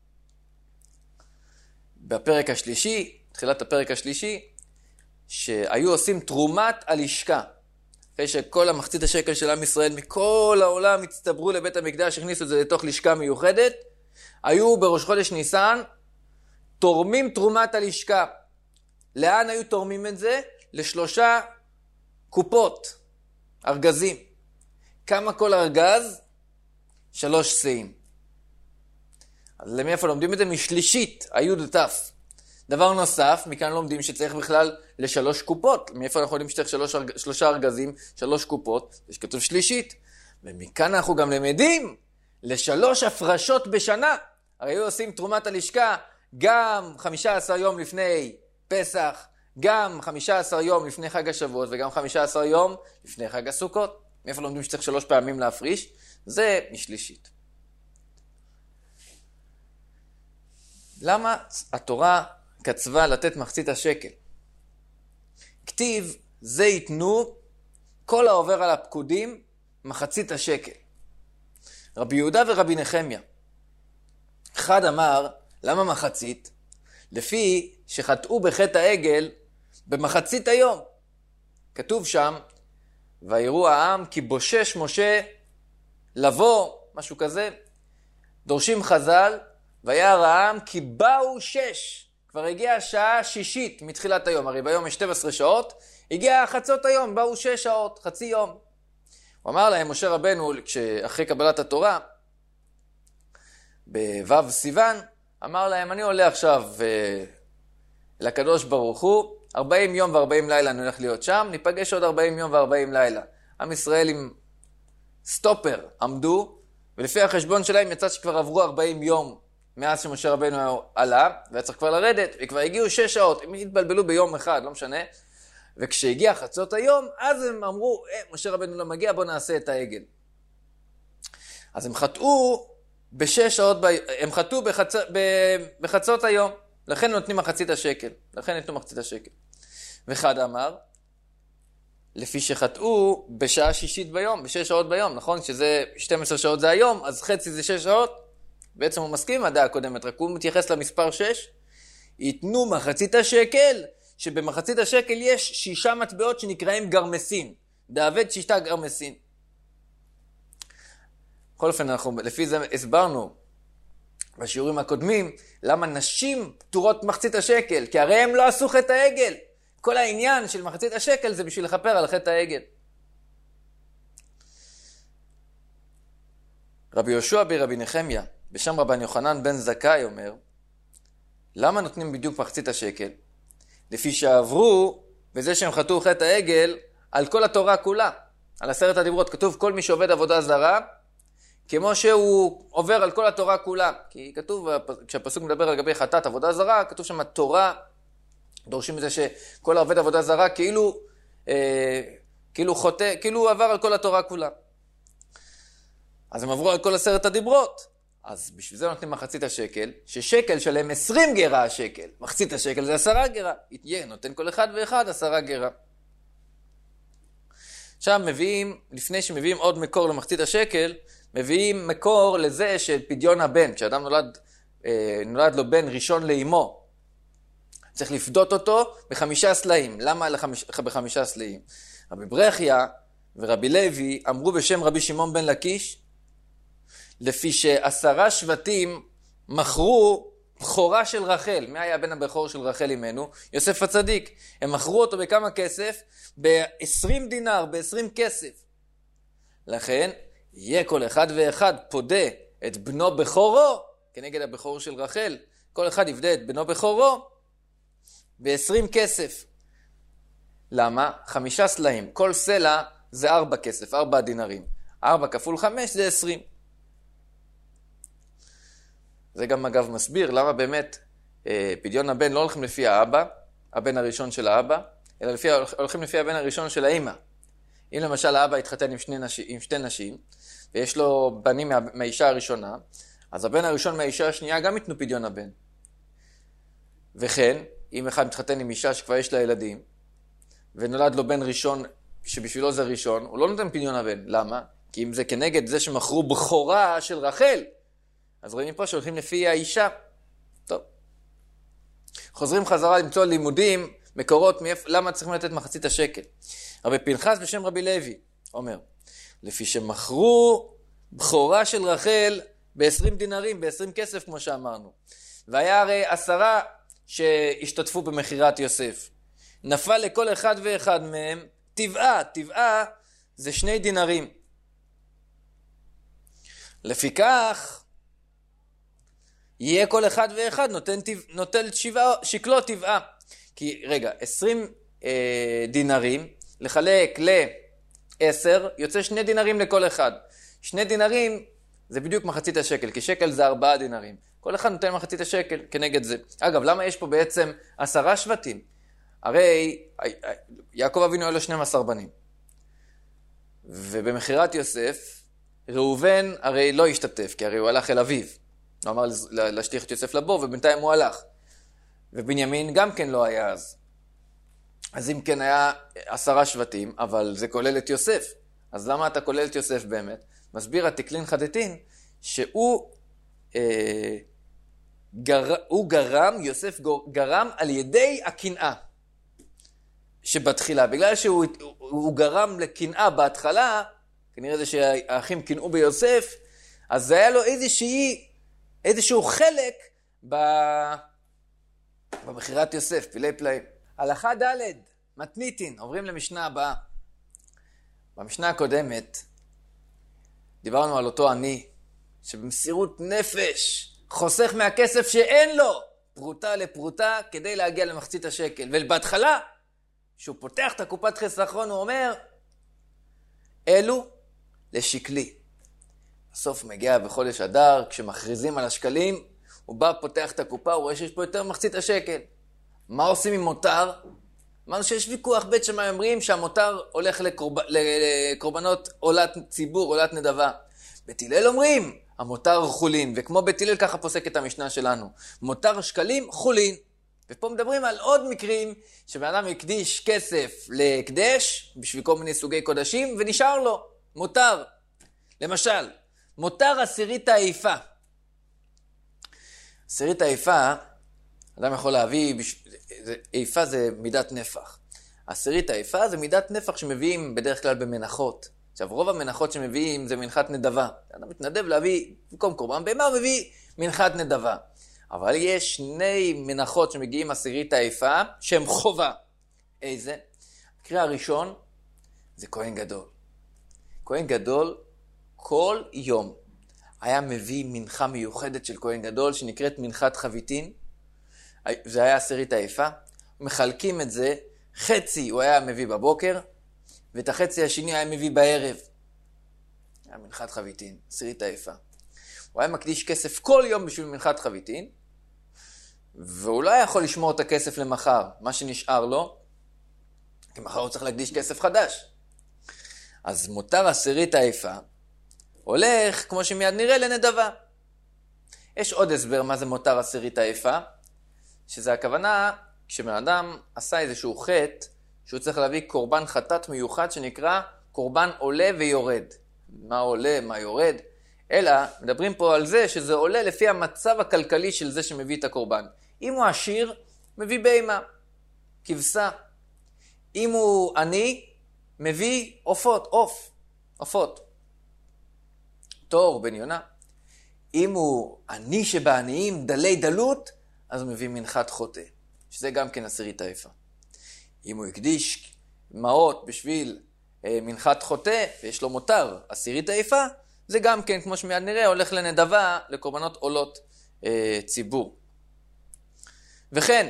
בפרק השלישי, תחילת הפרק השלישי, שהיו עושים תרומת הלשכה. אחרי שכל המחצית השקל של עם ישראל מכל העולם הצטברו לבית המקדש, הכניסו את זה לתוך לשכה מיוחדת, היו בראש חודש ניסן, תורמים תרומת הלשכה. לאן היו תורמים את זה? לשלושה קופות, ארגזים. כמה כל ארגז? שלוש שאים. אז למאיפה לומדים את זה? משלישית, היוד תף. דבר נוסף, מכאן לומדים שצריך בכלל לשלוש קופות. מאיפה אנחנו יודעים שצריך שלוש, שלושה ארגזים, שלוש קופות? יש כתוב שלישית. ומכאן אנחנו גם למדים לשלוש הפרשות בשנה. הרי היו עושים תרומת הלשכה גם חמישה עשר יום לפני פסח, גם חמישה עשר יום לפני חג השבועות, וגם חמישה עשר יום לפני חג הסוכות. מאיפה לומדים שצריך שלוש פעמים להפריש? זה משלישית. למה התורה קצבה לתת מחצית השקל? כתיב, זה ייתנו כל העובר על הפקודים מחצית השקל. רבי יהודה ורבי נחמיה. אחד אמר, למה מחצית? לפי שחטאו בחטא העגל במחצית היום. כתוב שם, ויראו העם כי בושש משה לבוא, משהו כזה. דורשים חז"ל, וירא העם כי באו שש. כבר הגיעה השעה שישית מתחילת היום. הרי ביום יש שתים עשרה שעות, הגיע חצות היום, באו שש שעות, חצי יום. הוא אמר להם, משה רבנו, אחרי קבלת התורה, בו' סיוון, אמר להם, אני עולה עכשיו לקדוש ברוך הוא, ארבעים יום וארבעים לילה אני הולך להיות שם, ניפגש עוד ארבעים יום וארבעים לילה. עם ישראל עם סטופר עמדו, ולפי החשבון שלהם יצא שכבר עברו ארבעים יום מאז שמשה רבנו עלה, והיה צריך כבר לרדת, וכבר הגיעו שש שעות, הם התבלבלו ביום אחד, לא משנה. וכשהגיע חצות היום, אז הם אמרו, אה, משה רבנו לא מגיע, בוא נעשה את העגל. אז הם חטאו בשש שעות, ב... הם חטאו בחצ... ב... בחצות היום, לכן נותנים מחצית השקל, לכן נתנו מחצית השקל. ואחד אמר, לפי שחטאו בשעה שישית ביום, בשש שעות ביום, נכון? שזה שתים עשרה שעות זה היום, אז חצי זה שש שעות. בעצם הוא מסכים עם הדעה הקודמת, רק הוא מתייחס למספר שש. ייתנו מחצית השקל, שבמחצית השקל יש שישה מטבעות שנקראים גרמסין. דאבד שיטה גרמסין. בכל אופן, אנחנו לפי זה הסברנו בשיעורים הקודמים, למה נשים פטורות מחצית השקל, כי הרי הם לא עשו חטא העגל. כל העניין של מחצית השקל זה בשביל לכפר על חטא העגל. רבי יהושע ברבי נחמיה, בשם רבן יוחנן בן זכאי אומר, למה נותנים בדיוק מחצית השקל? לפי שעברו, וזה שהם חטאו חטא העגל, על כל התורה כולה. על עשרת הדיברות כתוב כל מי שעובד עבודה זרה, כמו שהוא עובר על כל התורה כולה. כי כתוב, כשהפסוק מדבר על גבי חטאת עבודה זרה, כתוב שם התורה, דורשים מזה שכל העובד עבודה זרה כאילו, אה, כאילו חוטא, כאילו הוא עבר על כל התורה כולה. אז הם עברו על כל עשרת הדיברות. אז בשביל זה נותנים מחצית השקל, ששקל שלהם עשרים גרה השקל. מחצית השקל זה עשרה גרה. יהיה, נותן כל אחד ואחד עשרה גרה. עכשיו מביאים, לפני שמביאים עוד מקור למחצית השקל, מביאים מקור לזה של פדיון הבן. כשאדם נולד, אה, נולד לו בן ראשון לאמו, צריך לפדות אותו בחמישה סלעים. למה לחמיש, בחמישה סלעים? רבי ברכיה ורבי לוי אמרו בשם רבי שמעון בן לקיש, לפי שעשרה שבטים מכרו בכורה של רחל. מי היה בן הבכור של רחל אימנו? יוסף הצדיק. הם מכרו אותו בכמה כסף? ב-עשרים דינר, ב-עשרים כסף. לכן, יהיה כל אחד ואחד פודה את בנו בכורו, כנגד הבכור של רחל. כל אחד יפדה את בנו בכורו ב-עשרים כסף. למה? חמישה סלעים. כל סלע זה ארבע כסף, ארבע דינרים. ארבע כפול חמש זה עשרים. זה גם אגב מסביר למה באמת אה, פדיון הבן לא הולכים לפי האבא, הבן הראשון של האבא, אלא לפי, הולכים לפי הבן הראשון של האמא. אם למשל האבא התחתן עם, שני נשים, עם שתי נשים, ויש לו בנים מה, מהאישה הראשונה, אז הבן הראשון מהאישה השנייה גם יתנו פדיון הבן. וכן, אם אחד מתחתן עם אישה שכבר יש לה ילדים, ונולד לו בן ראשון שבשבילו זה ראשון, הוא לא נותן פדיון הבן. למה? כי אם זה כנגד זה שמכרו בכורה של רחל, אז רואים פה שהולכים לפי האישה. טוב. חוזרים חזרה למצוא לימודים, מקורות, מאיפ... למה צריכים לתת מחצית השקל? רבי פנחס בשם רבי לוי אומר, לפי שמכרו בכורה של רחל ב-עשרים דינרים, ב-עשרים כסף כמו שאמרנו. והיה הרי עשרה שהשתתפו במחירת יוסף. נפל לכל אחד ואחד מהם טבעה, טבעה זה שני דינרים. לפי כך, יהיה כל אחד ואחד נותן, נוטל שבעה, שקלו טבעה. כי רגע, עשרים אה, דינרים לחלק ל-עשר, יוצא שני דינרים לכל אחד. שני דינרים זה בדיוק מחצית השקל, כי שקל זה ארבעה דינרים. כל אחד נותן מחצית השקל כנגד זה. אגב, למה יש פה בעצם עשרה שבטים? הרי יעקב אבינו היה לו שנים עשר בנים. ובמחירת יוסף, ראובן הרי לא השתתף, כי הרי הוא הלך אל אביו. הוא אמר להשליך את יוסף לבור, ובינתיים הוא הלך. ובנימין גם כן לא היה אז. אז אם כן היה עשרה שבטים, אבל זה כולל את יוסף. אז למה אתה כולל את יוסף באמת? מסביר התקלין חדתין, שהוא אה, גר, הוא גרם, יוסף גרם על ידי הקנאה שבתחילה. בגלל שהוא הוא גרם לקנאה בהתחלה, כנראה זה שהאחים קנאו ביוסף, אז זה היה לו איזושהי, איזשהו חלק ב... במחירת יוסף, פילי פלאים. הלכה ד' מתניתין, עוברים למשנה הבאה. במשנה הקודמת דיברנו על אותו עני, שבמסירות נפש חוסך מהכסף שאין לו, פרוטה לפרוטה, כדי להגיע למחצית השקל. ובהתחלה, כשהוא פותח את הקופת חיסכון, הוא אומר, אלו לשקלי. בסוף מגיע בחודש אדר, כשמכריזים על השקלים, הוא בא, פותח את הקופה, הוא רואה שיש פה יותר מחצית השקל. מה עושים עם מותר? אמרנו שיש ויכוח, בית שמאי אומרים שהמותר הולך לקורב... לקורבנות עולת ציבור, עולת נדבה. בית הלל אומרים, המותר חולין, וכמו בית הלל ככה פוסק את המשנה שלנו. מותר שקלים, חולין. ופה מדברים על עוד מקרים שבן אדם הקדיש כסף להקדש, בשביל כל מיני סוגי קודשים, ונשאר לו, מותר. למשל, מותר עשירית העיפה. עשירית העיפה, אדם יכול להביא, עיפה זה מידת נפח. עשירית העיפה זה מידת נפח שמביאים בדרך כלל במנחות. עכשיו, רוב המנחות שמביאים זה מנחת נדבה. אדם מתנדב להביא, במקום קורבן בהמה, הוא מביא מנחת נדבה. אבל יש שני מנחות שמגיעים עשירית העיפה, שהם חובה. איזה? הקריאה הראשון זה כהן גדול. כהן גדול כל יום היה מביא מנחה מיוחדת של כהן גדול, שנקראת מנחת חביתין. זה היה עשירית העיפה. מחלקים את זה, חצי הוא היה מביא בבוקר, ואת החצי השני היה מביא בערב. היה מנחת חביתין, עשירית העיפה. הוא היה מקדיש כסף כל יום בשביל מנחת חביתין, והוא לא היה יכול לשמור את הכסף למחר, מה שנשאר לו, כי מחר הוא צריך להקדיש כסף חדש. אז מותר עשירית העיפה, הולך, כמו שמיד נראה, לנדבה. יש עוד הסבר מה זה מותר עשירית העיפה, שזה הכוונה, כשבן אדם עשה איזשהו חטא, שהוא צריך להביא קורבן חטאת מיוחד שנקרא קורבן עולה ויורד. מה עולה, מה יורד? אלא מדברים פה על זה שזה עולה לפי המצב הכלכלי של זה שמביא את הקורבן. אם הוא עשיר, מביא בהמה, כבשה. אם הוא עני, מביא עופות, עוף, עופות. תור, בן יונה. אם הוא עני שבעניים, דלי דלות, אז הוא מביא מנחת חוטא, שזה גם כן עשירית העיפה. אם הוא הקדיש מעות בשביל אה, מנחת חוטא, ויש לו מותר עשירית העיפה, זה גם כן, כמו שמיד נראה, הולך לנדבה, לקורבנות עולות אה, ציבור. וכן,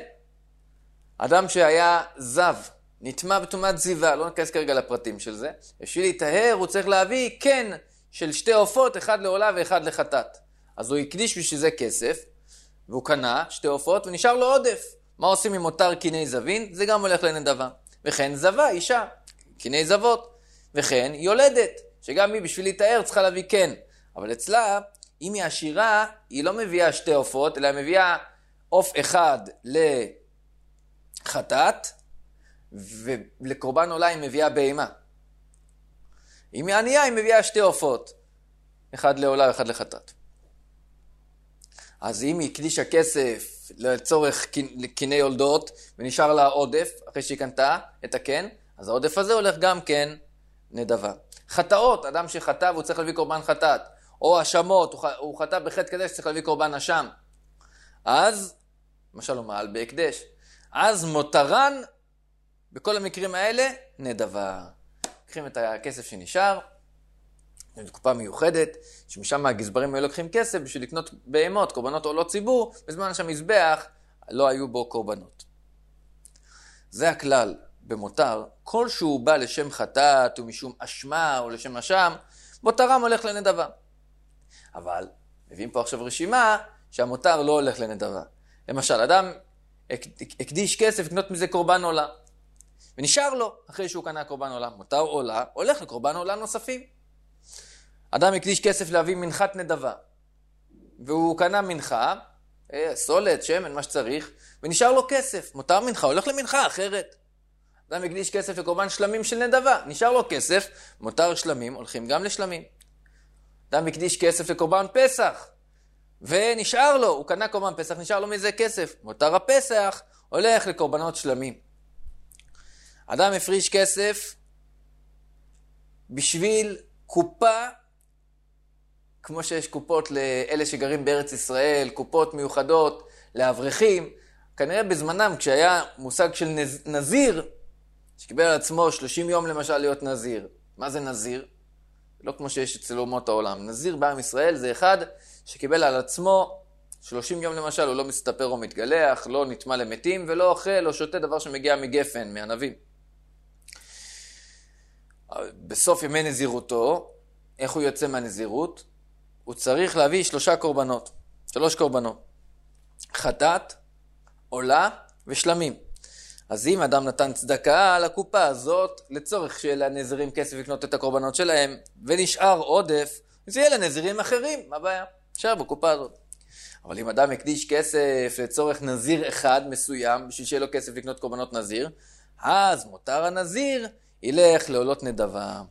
אדם שהיה זב, נטמע בטומאת זיווה, לא נכנס כרגע לפרטים של זה, בשביל להתאר הוא צריך להביא כן של שתי עופות, אחד לעולה ואחד לחטאת. אז הוא הקדיש בשביל זה כסף, והוא קנה שתי עופות ונשאר לו עודף. מה עושים עם מותר קיני זבין? זה גם הולך לנדבה. וכן זבה, אישה, קיני זבות. וכן יולדת, שגם היא בשביל להתאר צריכה להביא כן. אבל אצלה, אם היא עשירה, היא לא מביאה שתי עופות, אלא מביאה עוף אחד לחטאת, ולקורבן עולה היא מביאה בהמה. אם היא ענייה, היא מביאה שתי עופות, אחד לעולה ואחד לחטאת. אז אם היא הקדישה כסף לצורך קיני יולדות, ונשאר לה עודף, אחרי שהיא קנתה את הקן, אז העודף הזה הולך גם כן נדבה. חטאות, אדם שחטא והוא צריך להביא קורבן חטאת, או אשמות, הוא חטא בחטא כדי שצריך להביא קורבן אשם. אז, למשל הוא מעל בהקדש, אז מותרן, בכל המקרים האלה, נדבה. לוקחים את הכסף שנשאר, זו קופה מיוחדת, שמשם הגזברים היו לוקחים כסף בשביל לקנות בהמות, קורבנות עולות ציבור, בזמן שהמזבח לא היו בו קורבנות. זה הכלל במותר, כל שהוא בא לשם חטאת ומשום אשמה או לשם אשם, מותרם הולך לנדבה. אבל מביאים פה עכשיו רשימה שהמותר לא הולך לנדבה. למשל, אדם הקדיש כסף לקנות מזה קורבן עולה, ונשאר לו אחרי שהוא קנה קורבן עולה, מותר עולה, הולך לקורבן עולה נוספים. אדם הקדיש כסף להביא מנחת נדבה, והוא קנה מנחה, סולת, שמן, מה שצריך, ונשאר לו כסף, מותר מנחה, הולך למנחה אחרת. אדם הקדיש כסף לקורבן שלמים של נדבה, נשאר לו כסף, מותר שלמים, הולכים גם לשלמים. אדם הקדיש כסף לקורבן פסח, ונשאר לו, הוא קנה קורבן פסח, נשאר לו מזה כסף, מותר הפסח, הולך לקורבנות שלמים. אדם הפריש כסף בשביל קופה, כמו שיש קופות לאלה שגרים בארץ ישראל, קופות מיוחדות לאברכים, כנראה בזמנם כשהיה מושג של נז... נזיר, שקיבל על עצמו שלושים יום למשל להיות נזיר. מה זה נזיר? לא כמו שיש אצל אומות העולם. נזיר בעם ישראל זה אחד שקיבל על עצמו שלושים יום למשל, הוא לא מסתפר או מתגלח, לא נטמע למתים ולא אוכל או שותה דבר שמגיע מגפן, מענבים. בסוף ימי נזירותו, איך הוא יוצא מהנזירות? הוא צריך להביא שלושה קורבנות, שלוש קורבנות. חטאת, עולה ושלמים. אז אם אדם נתן צדקה על הקופה הזאת, לצורך שיהיה לנזירים כסף לקנות את הקורבנות שלהם, ונשאר עודף, זה יהיה לנזירים אחרים, מה הבעיה? נשאר בקופה הזאת. אבל אם אדם הקדיש כסף לצורך נזיר אחד מסוים, בשביל שיהיה לו כסף לקנות קורבנות נזיר, אז מותר הנזיר ילך לעולות נדבה.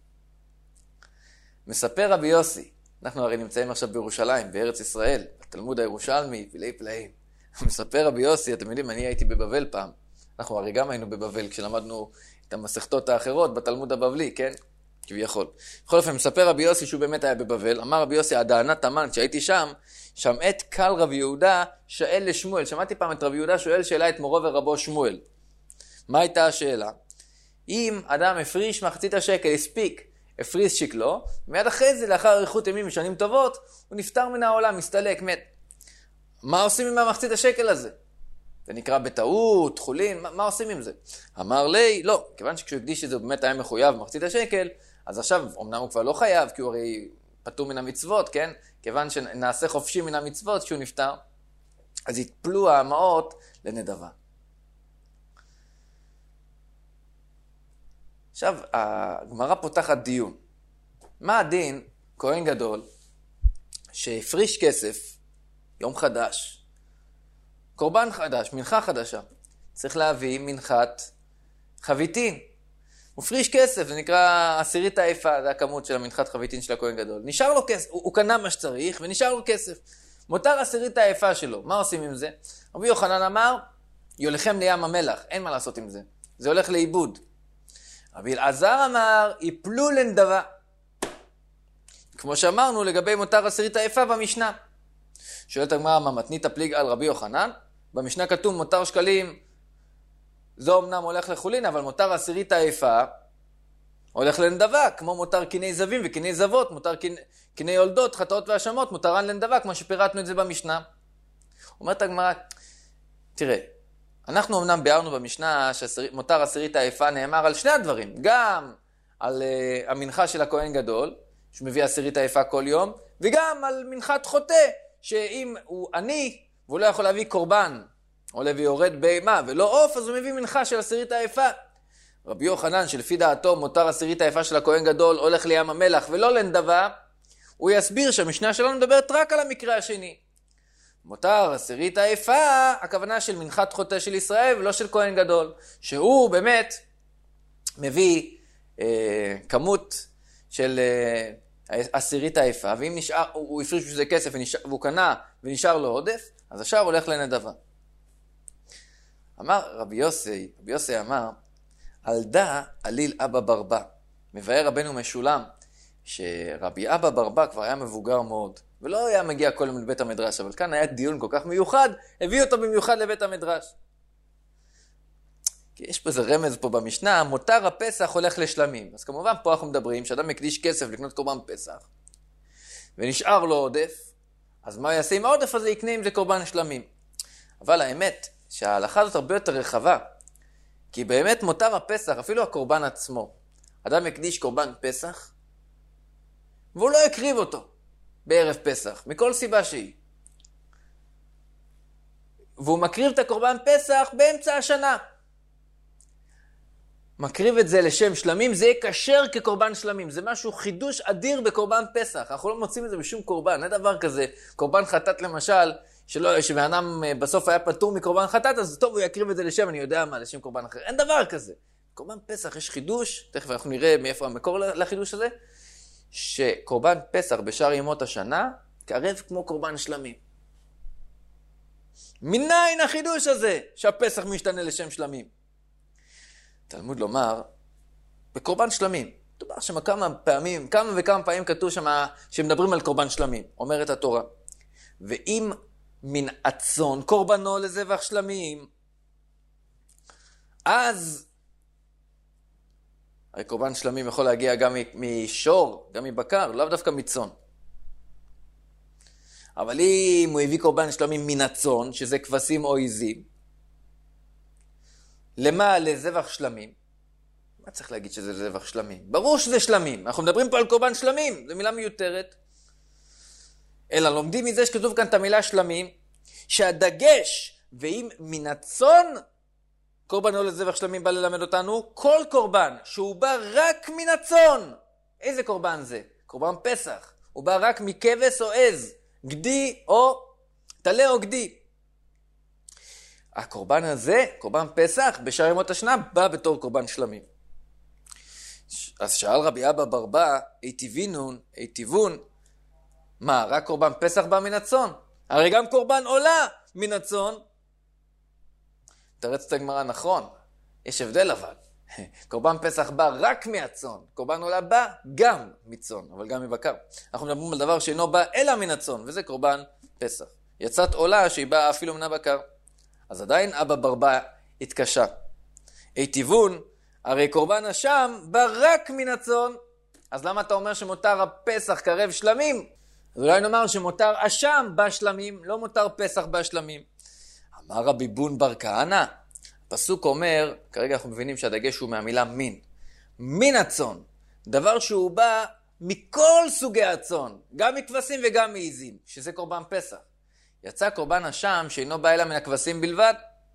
מספר רבי יוסי, אנחנו הרי נמצאים עכשיו בירושלים, בארץ ישראל, בתלמוד הירושלמי, פלאי פלאים. מספר רבי יוסי, אתם יודעים, אני הייתי בבבל פעם. אנחנו הרי גם היינו בבבל כשלמדנו את המסכתות האחרות בתלמוד הבבלי, כן? כביכול. בכל אופן, מספר רבי יוסי שהוא באמת היה בבבל. אמר רבי יוסי, הדענת המן, שהייתי שם, שם את קל רבי יהודה שאל לשמואל. שמעתי פעם את רבי יהודה שואל שאלה את מורו ורבו שמואל. מה הייתה השאלה? אם אדם הפריש מחצית השקל, הספיק, הפריש שקלו, מיד אחרי זה, לאחר אריכות ימים ושנים טובות, הוא נפטר מן העולם, מסתלק, מת. מה עושים עם המחצית השקל הזה? זה נקרא בטעות, חולין, מה, מה עושים עם זה? אמר לי, לא, כיוון שכשהוא הקדיש את זה, הוא באמת היה מחויב מחצית השקל, אז עכשיו, אמנם הוא כבר לא חייב, כי הוא הרי פטור מן המצוות, כן? כיוון שנעשה חופשי מן המצוות כשהוא נפטר, אז יתפלו המעות לנדבה. עכשיו, הגמרא פותחת דיון. מה הדין, כהן גדול, שהפריש כסף, יום חדש, קורבן חדש, מנחה חדשה, צריך להביא מנחת חביתין. הוא הפריש כסף, זה נקרא עשירית העיפה, זה הכמות של המנחת חביתין של הכהן גדול. נשאר לו כסף, הוא, הוא קנה מה שצריך ונשאר לו כסף. מותר עשירית העיפה שלו, מה עושים עם זה? רבי יוחנן אמר, יוליכם לים המלח, אין מה לעשות עם זה. זה הולך לאיבוד. רבי אלעזר אמר, יפלו לנדבה. כמו שאמרנו לגבי מותר עשירית העיפה במשנה. שואלת הגמרא, מה מתנית פליג על רבי יוחנן? במשנה כתוב מותר שקלים, זו אמנם הולך לחולין, אבל מותר עשירית העיפה הולך לנדבה, כמו מותר קיני זבים וקיני זבות, מותר קיני יולדות, חטאות והאשמות, מותרן לנדבה, כמו שפירטנו את זה במשנה. אומרת הגמרא, תראה, אנחנו אמנם ביארנו במשנה שמותר עשירית העיפה נאמר על שני הדברים, גם על uh, המנחה של הכהן גדול, שמביא עשירית העיפה כל יום, וגם על מנחת חוטא, שאם הוא עני, והוא לא יכול להביא קורבן, עולה ויורד בהמה, ולא עוף, אז הוא מביא מנחה של עשירית העיפה. רבי יוחנן, שלפי דעתו מותר עשירית העיפה של הכהן גדול, הולך לים המלח ולא לנדבה, הוא יסביר שהמשנה שלנו מדברת רק על המקרה השני. מותר עשירית העיפה, הכוונה של מנחת חוטא של ישראל, ולא של כהן גדול, שהוא באמת מביא אה, כמות של אה, עשירית העיפה, ואם נשאר, הוא, הוא הפריש בשביל זה כסף ונשאר, והוא קנה ונשאר לו עודף, אז עכשיו הולך לנדבה. אמר רבי יוסי, רבי יוסי אמר, על דא עליל אבא ברבא. מבאר רבנו משולם, שרבי אבא ברבא כבר היה מבוגר מאוד, ולא היה מגיע כל יום לבית המדרש, אבל כאן היה דיון כל כך מיוחד, הביא אותו במיוחד לבית המדרש. כי יש פה איזה רמז פה במשנה, מותר הפסח הולך לשלמים. אז כמובן פה אנחנו מדברים שאדם מקדיש כסף לקנות קורבן פסח, ונשאר לו עודף, אז מה הוא יעשה עם העודף הזה? יקנה עם זה קורבן שלמים. אבל האמת שההלכה הזאת הרבה יותר רחבה, כי באמת מותר הפסח, אפילו הקורבן עצמו. אדם מקדיש קורבן פסח, והוא לא יקריב אותו בערב פסח, מכל סיבה שהיא. והוא מקריב את הקורבן פסח באמצע השנה. מקריב את זה לשם שלמים, זה יהיה כשר כקורבן שלמים. זה משהו חידוש אדיר בקורבן פסח. אנחנו לא מוצאים את זה בשום קורבן. אין דבר כזה. קורבן חטאת למשל, שלא, שבאדם בסוף היה פטור מקורבן חטאת, אז טוב, הוא יקריב את זה לשם, אני יודע מה, לשם קורבן אחר. אין דבר כזה. קורבן פסח יש חידוש, תכף אנחנו נראה מאיפה המקור לחידוש הזה, שקורבן פסח בשאר ימות השנה, קרב כמו קורבן שלמים. מניין החידוש הזה, שהפסח משתנה לשם שלמים? תלמוד לומר, בקורבן שלמים, מדובר שם כמה פעמים, כמה וכמה פעמים כתוב שם שמדברים על קורבן שלמים, אומרת התורה. ואם מן הצאן קורבנו לזבח שלמים, אז הרי קורבן שלמים יכול להגיע גם משור, גם מבקר, לאו דווקא מצאן. אבל אם הוא הביא קורבן שלמים מן הצאן, שזה כבשים או עיזים, למה? לזבח שלמים. מה צריך להגיד שזה זבח שלמים? ברור שזה שלמים. אנחנו מדברים פה על קורבן שלמים. זו מילה מיותרת. אלא לומדים מזה שכתוב כאן את המילה שלמים, שהדגש, ואם מן הצאן, קורבנו לזבח שלמים בא ללמד אותנו, כל קורבן שהוא בא רק מן הצאן. איזה קורבן זה? קורבן פסח. הוא בא רק מכבש או עז, גדי או תלה או גדי. הקורבן הזה, קורבן פסח, בשאר ימות השנה, בא בתור קורבן שלמים. אז שאל רבי אבא ברבא, היטיבינון, היטיבון, מה, רק קורבן פסח בא מן הצאן? הרי גם קורבן עולה מן הצאן. תרץ את הגמרא, נכון, יש הבדל אבל. קורבן פסח בא רק מהצאן, קורבן עולה בא גם מצאן, אבל גם מבקר. אנחנו מדברים על דבר שאינו בא אלא מן הצאן, וזה קורבן פסח. יצאת עולה שהיא באה אפילו מן הבקר. אז עדיין אבא ברבא התקשה. היטיבון, הרי קורבן השם בא רק מן הצאן, אז למה אתה אומר שמותר הפסח קרב שלמים? אז אולי נאמר שמותר השם בשלמים, לא מותר פסח בשלמים. אמר רבי בון בר כהנא, הפסוק אומר, כרגע אנחנו מבינים שהדגש הוא מהמילה מין. מין הצאן, דבר שהוא בא מכל סוגי הצאן, גם מכבשים וגם מעיזים, שזה קורבן פסח. יצא קורבן השם שאינו בא אלא מן הכבשים בלבד.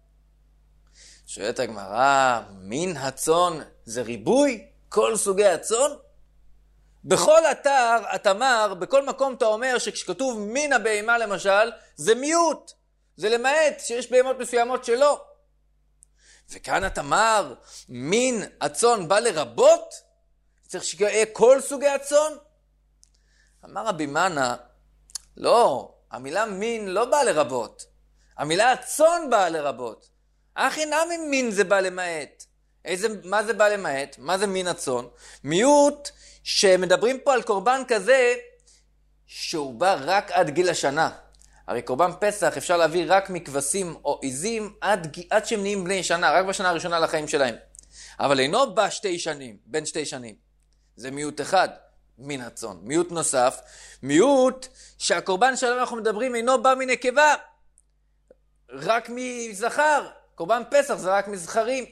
שואלת הגמרא, מין הצאן זה ריבוי? כל סוגי הצאן? בכל אתר, התמר, בכל מקום אתה אומר שכשכתוב מין הבהמה למשל, זה מיעוט. זה למעט שיש בהמות מסוימות שלא. וכאן התמר, מין הצאן בא לרבות? צריך שיהיה כל סוגי הצאן? אמר רבי מנא, לא, המילה מין לא באה לרבות. המילה הצאן באה לרבות. אחי נמי מין זה בא למעט. איזה, מה זה בא למעט? מה זה מין הצאן? מיעוט שמדברים פה על קורבן כזה שהוא בא רק עד גיל השנה. הרי קורבן פסח אפשר להביא רק מכבשים או עיזים עד, עד שהם נהיים בני שנה, רק בשנה הראשונה לחיים שלהם. אבל אינו בא שתי שנים, בין שתי שנים. זה מיעוט אחד, מין הצאן. מיעוט נוסף, מיעוט שהקורבן שלנו אנחנו מדברים אינו בא מנקבה, רק מזכר. קורבן פסח זה רק מזכרים.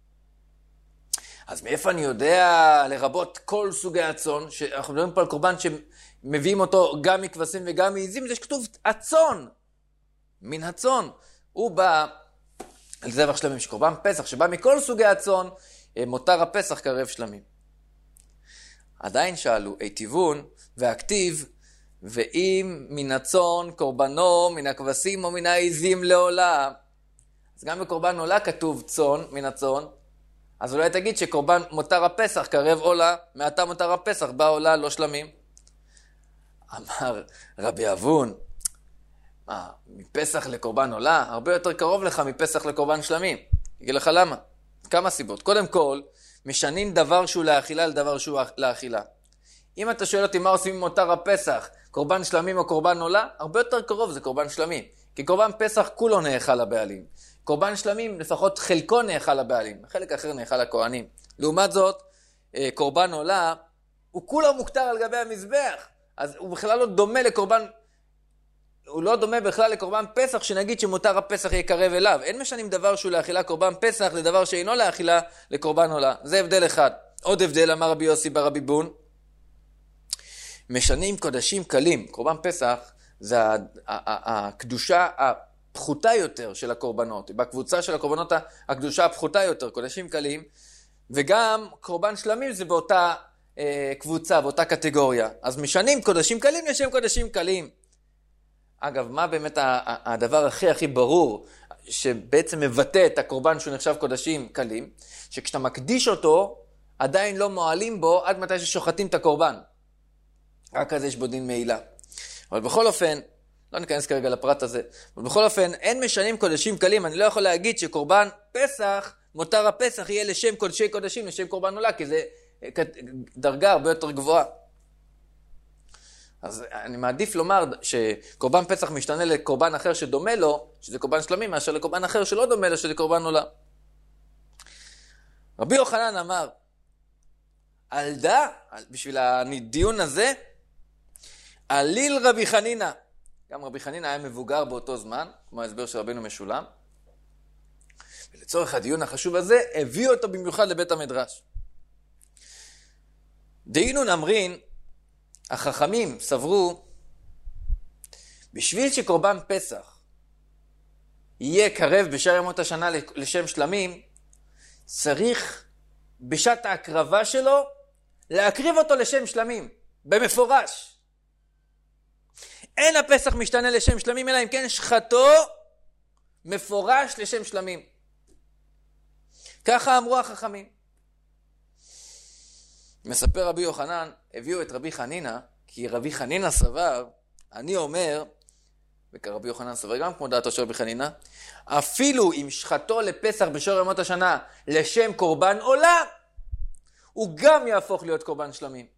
אז מאיפה אני יודע לרבות כל סוגי הצאן, שאנחנו מדברים פה על קורבן שמביאים אותו גם מכבשים וגם מעיזים, זה שכתוב הצאן, מן הצאן. הוא בא על זבח שלמים, שקורבן פסח שבא מכל סוגי הצאן, מותר הפסח קרב שלמים. עדיין שאלו, היטיבון והכתיב, ואם מן הצאן קורבנו, מן הכבשים או מן העיזים לעולה. אז גם בקורבן עולה כתוב צאן, מן הצאן, אז אולי תגיד שקורבן מותר הפסח קרב עולה, מעתה מותר הפסח בא עולה לא שלמים. אמר רבי אבון, מה, מפסח לקורבן עולה? הרבה יותר קרוב לך מפסח לקורבן שלמים. אגיד לך למה? כמה סיבות. קודם כל, משנים דבר שהוא לאכילה לדבר שהוא לאכילה. אם אתה שואל אותי מה עושים עם מותר הפסח, קורבן שלמים או קורבן עולה, הרבה יותר קרוב זה קורבן שלמים. כי קורבן פסח כולו נאכל לבעלים. קורבן שלמים, לפחות חלקו נאכל לבעלים, חלק אחר נאכל לכהנים. לעומת זאת, קורבן עולה, הוא כולו מוכתר על גבי המזבח, אז הוא בכלל לא דומה לקורבן, הוא לא דומה בכלל לקורבן פסח, שנגיד שמותר הפסח יקרב אליו. אין משנים דבר שהוא לאכילה קורבן פסח, לדבר שאינו לאכילה לקורבן עולה. זה הבדל אחד. עוד הבדל, אמר רבי יוסי ברבי בון, משנים קודשים קלים. קורבן פסח זה הקדושה הפחותה יותר של הקורבנות. בקבוצה של הקורבנות הקדושה הפחותה יותר, קודשים קלים, וגם קורבן שלמים זה באותה אה, קבוצה, באותה קטגוריה. אז משנים קודשים קלים לשם קודשים קלים. אגב, מה באמת הדבר הכי הכי ברור, שבעצם מבטא את הקורבן שהוא נחשב קודשים קלים, שכשאתה מקדיש אותו, עדיין לא מועלים בו עד מתי ששוחטים את הקורבן. רק אז יש בו דין מעילה. אבל בכל אופן, לא ניכנס כרגע לפרט הזה, אבל בכל אופן, אין משנים קודשים קלים. אני לא יכול להגיד שקורבן פסח, מותר הפסח יהיה לשם קודשי קודשים, לשם קורבן עולה, כי זה דרגה הרבה יותר גבוהה. אז אני מעדיף לומר שקורבן פסח משתנה לקורבן אחר שדומה לו, שזה קורבן שלמים, מאשר לקורבן אחר שלא דומה לו, שזה קורבן עולה. רבי יוחנן אמר, על דה, בשביל הדיון הזה, עליל רבי חנינה. גם רבי חנינה היה מבוגר באותו זמן, כמו ההסבר של רבינו משולם. ולצורך הדיון החשוב הזה, הביא אותו במיוחד לבית המדרש. דהינון אמרין, החכמים סברו, בשביל שקורבן פסח יהיה קרב בשאר ימות השנה לשם שלמים, צריך בשעת ההקרבה שלו להקריב אותו לשם שלמים, במפורש. אין הפסח משתנה לשם שלמים, אלא אם כן שחטו מפורש לשם שלמים. ככה אמרו החכמים. מספר רבי יוחנן, הביאו את רבי חנינה, כי רבי חנינה סבר, אני אומר, וכרבי יוחנן סבר גם כמו דעתו של רבי חנינה, אפילו אם שחטו לפסח בשאר ימות השנה לשם קורבן עולה, הוא גם יהפוך להיות קורבן שלמים.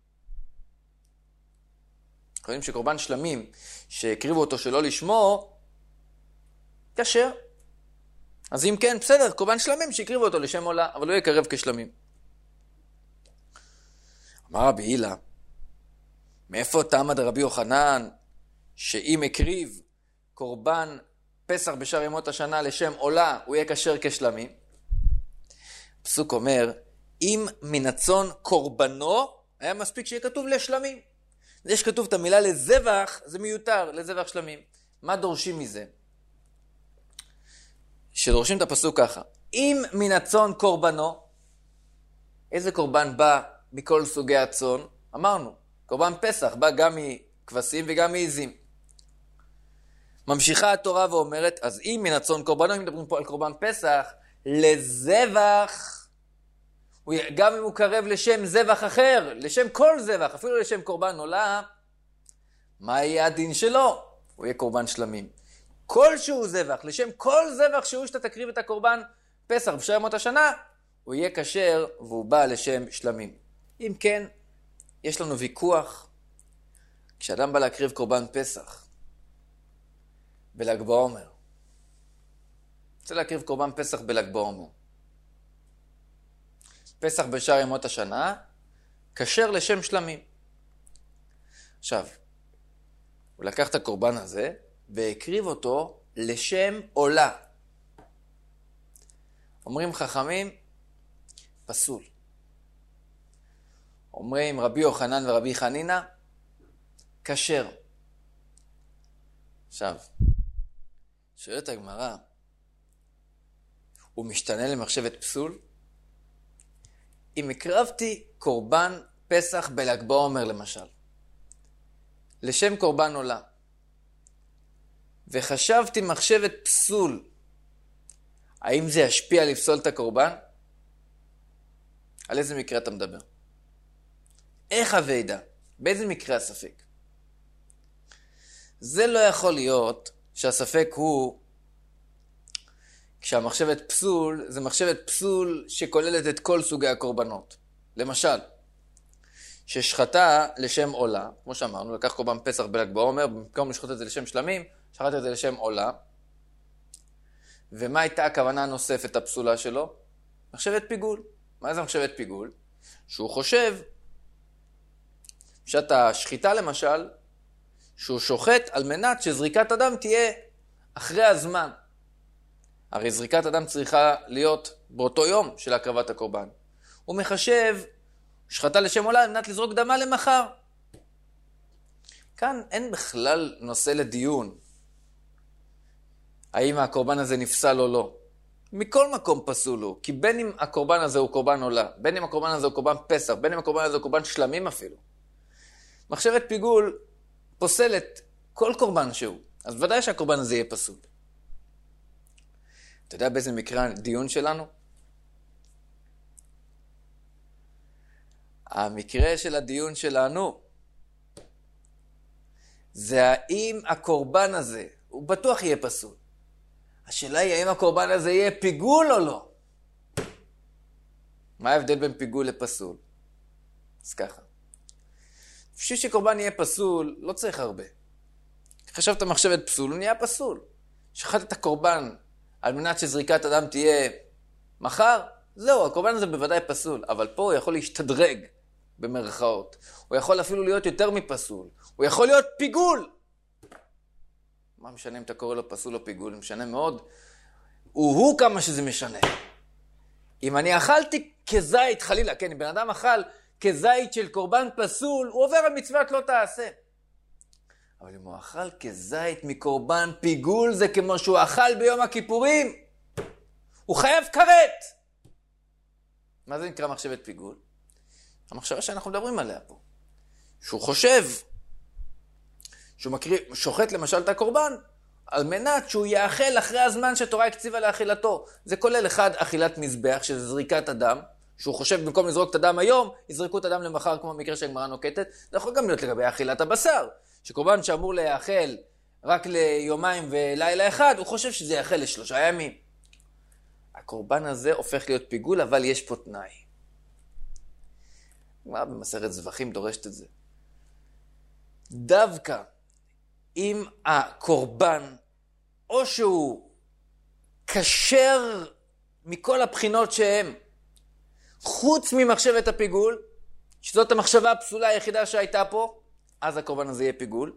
חושבים שקורבן שלמים, שהקריבו אותו שלא לשמו, כשר. אז אם כן, בסדר, קורבן שלמים שהקריבו אותו לשם עולה, אבל לא יקרב כשלמים. אמר רבי הילה, מאיפה תעמד רבי יוחנן, שאם הקריב קורבן פסח בשאר ימות השנה לשם עולה, הוא יהיה כשר כשלמים? הפסוק אומר, אם מן הצאן קורבנו, היה מספיק שיהיה כתוב לשלמים. יש כתוב את המילה לזבח, זה מיותר, לזבח שלמים. מה דורשים מזה? שדורשים את הפסוק ככה, אם מן הצאן קורבנו, איזה קורבן בא מכל סוגי הצאן? אמרנו, קורבן פסח בא גם מכבשים וגם מעיזים. ממשיכה התורה ואומרת, אז אם מן הצאן קורבנו, אם מדברים פה על קורבן פסח, לזבח, גם אם הוא קרב לשם זבח אחר, לשם כל זבח, אפילו לשם קורבן עולה, מה יהיה הדין שלו? הוא יהיה קורבן שלמים. כל שהוא זבח, לשם כל זבח שהוא שאתה תקריב את הקורבן פסח בשאר ימות השנה, הוא יהיה כשר והוא בא לשם שלמים. אם כן, יש לנו ויכוח, כשאדם בא להקריב קורבן פסח, בל"ג בעומר, רוצה להקריב קורבן פסח בל"ג בעומר, פסח בשאר ימות השנה, כשר לשם שלמים. עכשיו, הוא לקח את הקורבן הזה, והקריב אותו לשם עולה. אומרים חכמים, פסול. אומרים רבי יוחנן ורבי חנינה, כשר. עכשיו, שואלת הגמרא, הוא משתנה למחשבת פסול? אם הקרבתי קורבן פסח בל"ג בעומר למשל, לשם קורבן עולה, וחשבתי מחשבת פסול, האם זה ישפיע לפסול את הקורבן? על איזה מקרה אתה מדבר? איך הוידע? באיזה מקרה הספק? זה לא יכול להיות שהספק הוא, כשהמחשבת פסול, זה מחשבת פסול שכוללת את כל סוגי הקורבנות. למשל, ששחטה לשם עולה, כמו שאמרנו, לקח קורבן פסח בל"ג בעומר, במקום לשחוט את זה לשם שלמים, שחט את זה לשם עולה, ומה הייתה הכוונה הנוספת הפסולה שלו? מחשבת פיגול. מה זה מחשבת פיגול? שהוא חושב שאתה שחיטה למשל, שהוא שוחט על מנת שזריקת אדם תהיה אחרי הזמן. הרי זריקת אדם צריכה להיות באותו יום של הקרבת הקורבן. הוא מחשב שחטה לשם עולה על מנת לזרוק דמה למחר. כאן אין בכלל נושא לדיון. האם הקורבן הזה נפסל או לא? מכל מקום פסול הוא, כי בין אם הקורבן הזה הוא קורבן עולה, בין אם הקורבן הזה הוא קורבן פסח, בין אם הקורבן הזה הוא קורבן שלמים אפילו. מחשבת פיגול פוסלת כל קורבן שהוא, אז ודאי שהקורבן הזה יהיה פסול. אתה יודע באיזה מקרה הדיון שלנו? המקרה של הדיון שלנו זה האם הקורבן הזה, הוא בטוח יהיה פסול. השאלה היא האם הקורבן הזה יהיה פיגול או לא. מה ההבדל בין פיגול לפסול? אז ככה. בשביל שקורבן יהיה פסול, לא צריך הרבה. חשבת מחשבת פסול, הוא נהיה פסול. שחט את הקורבן על מנת שזריקת אדם תהיה מחר, זהו, הקורבן הזה בוודאי פסול. אבל פה הוא יכול להשתדרג במרכאות. הוא יכול אפילו להיות יותר מפסול. הוא יכול להיות פיגול. מה משנה אם אתה קורא לו פסול או פיגול? משנה מאוד. הוא הוא כמה שזה משנה. אם אני אכלתי כזית, חלילה, כן, אם בן אדם אכל כזית של קורבן פסול, הוא עובר על מצוות לא תעשה. אבל אם הוא אכל כזית מקורבן פיגול, זה כמו שהוא אכל ביום הכיפורים. הוא חייב כרת. מה זה נקרא מחשבת פיגול? המחשבה שאנחנו מדברים עליה פה. שהוא חושב, שהוא מקריב, שוחט למשל את הקורבן, על מנת שהוא יאכל אחרי הזמן שתורה הקציבה לאכילתו. זה כולל אחד אכילת מזבח, שזה זריקת אדם, שהוא חושב במקום לזרוק את הדם היום, יזרקו את הדם למחר כמו במקרה שהגמרא נוקטת. זה יכול גם להיות לגבי אכילת הבשר, שקורבן שאמור להאכל רק ליומיים ולילה אחד, הוא חושב שזה יאכל לשלושה ימים. הקורבן הזה הופך להיות פיגול, אבל יש פה תנאי. מה במסכת זבחים דורשת את זה? דווקא אם הקורבן או שהוא כשר מכל הבחינות שהם, חוץ ממחשבת הפיגול, שזאת המחשבה הפסולה היחידה שהייתה פה, אז הקורבן הזה יהיה פיגול,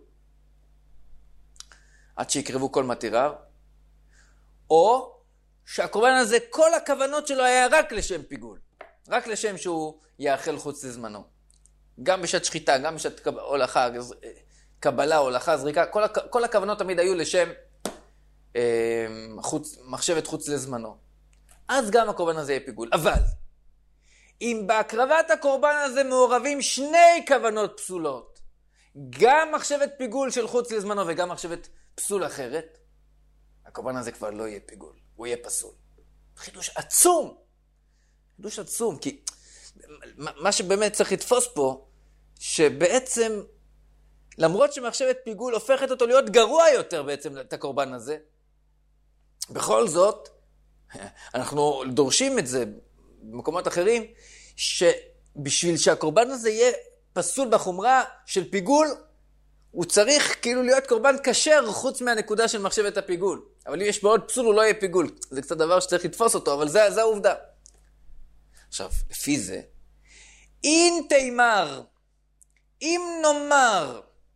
עד שיקרבו כל מתיריו, או שהקורבן הזה, כל הכוונות שלו היה רק לשם פיגול, רק לשם שהוא יאכל חוץ לזמנו. גם בשעת שחיטה, גם בשעת הולכה, קבלה, הולכה, זריקה, כל, כל הכוונות תמיד היו לשם אה, חוץ, מחשבת חוץ לזמנו. אז גם הקורבן הזה יהיה פיגול. אבל, אם בהקרבת הקורבן הזה מעורבים שני כוונות פסולות, גם מחשבת פיגול של חוץ לזמנו וגם מחשבת פסול אחרת, הקורבן הזה כבר לא יהיה פיגול, הוא יהיה פסול. חידוש עצום. חידוש עצום, כי מה שבאמת צריך לתפוס פה, שבעצם, למרות שמחשבת פיגול הופכת אותו להיות גרוע יותר בעצם את הקורבן הזה, בכל זאת, אנחנו דורשים את זה במקומות אחרים, שבשביל שהקורבן הזה יהיה פסול בחומרה של פיגול, הוא צריך כאילו להיות קורבן כשר חוץ מהנקודה של מחשבת הפיגול. אבל אם יש מאוד פסול הוא לא יהיה פיגול. זה קצת דבר שצריך לתפוס אותו, אבל זה, זה העובדה. עכשיו, לפי זה, אם תימר, אם נאמר,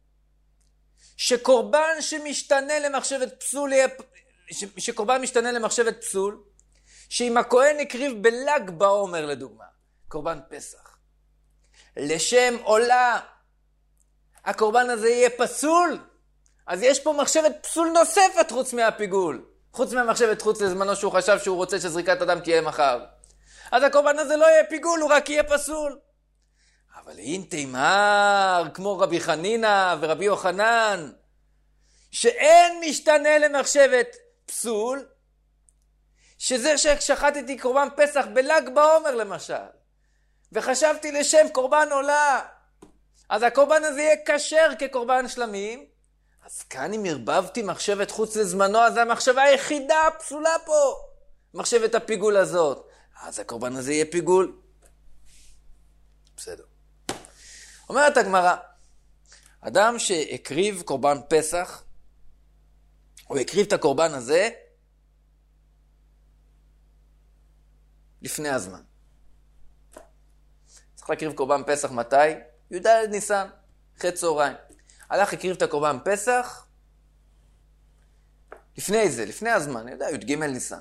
שקורבן שמשתנה למחשבת פסול, ש, שקורבן משתנה למחשבת פסול, שאם הכהן הקריב בל"ג בעומר לדוגמה, קורבן פסח, לשם עולה, הקורבן הזה יהיה פסול, אז יש פה מחשבת פסול נוספת חוץ מהפיגול, חוץ מהמחשבת חוץ לזמנו שהוא חשב שהוא רוצה שזריקת אדם תהיה מחר. אז הקורבן הזה לא יהיה פיגול, הוא רק יהיה פסול. אבל אם תימר, כמו רבי חנינה ורבי יוחנן, שאין משתנה למחשבת פסול, שזה ששחטתי קורבן פסח בל"ג בעומר למשל, וחשבתי לשם קורבן עולה, אז הקורבן הזה יהיה כשר כקורבן שלמים, אז כאן אם הרבבתי מחשבת חוץ לזמנו, אז המחשבה היחידה הפסולה פה, מחשבת הפיגול הזאת, אז הקורבן הזה יהיה פיגול. בסדר. אומרת הגמרא, אדם שהקריב קורבן פסח, הוא הקריב את הקורבן הזה, לפני הזמן. צריך להקריב קורבן פסח מתי? י"ד ניסן, אחרי צהריים. הלך הקריב את הקורבן פסח, לפני זה, לפני הזמן, אני יודע, י"ג ניסן.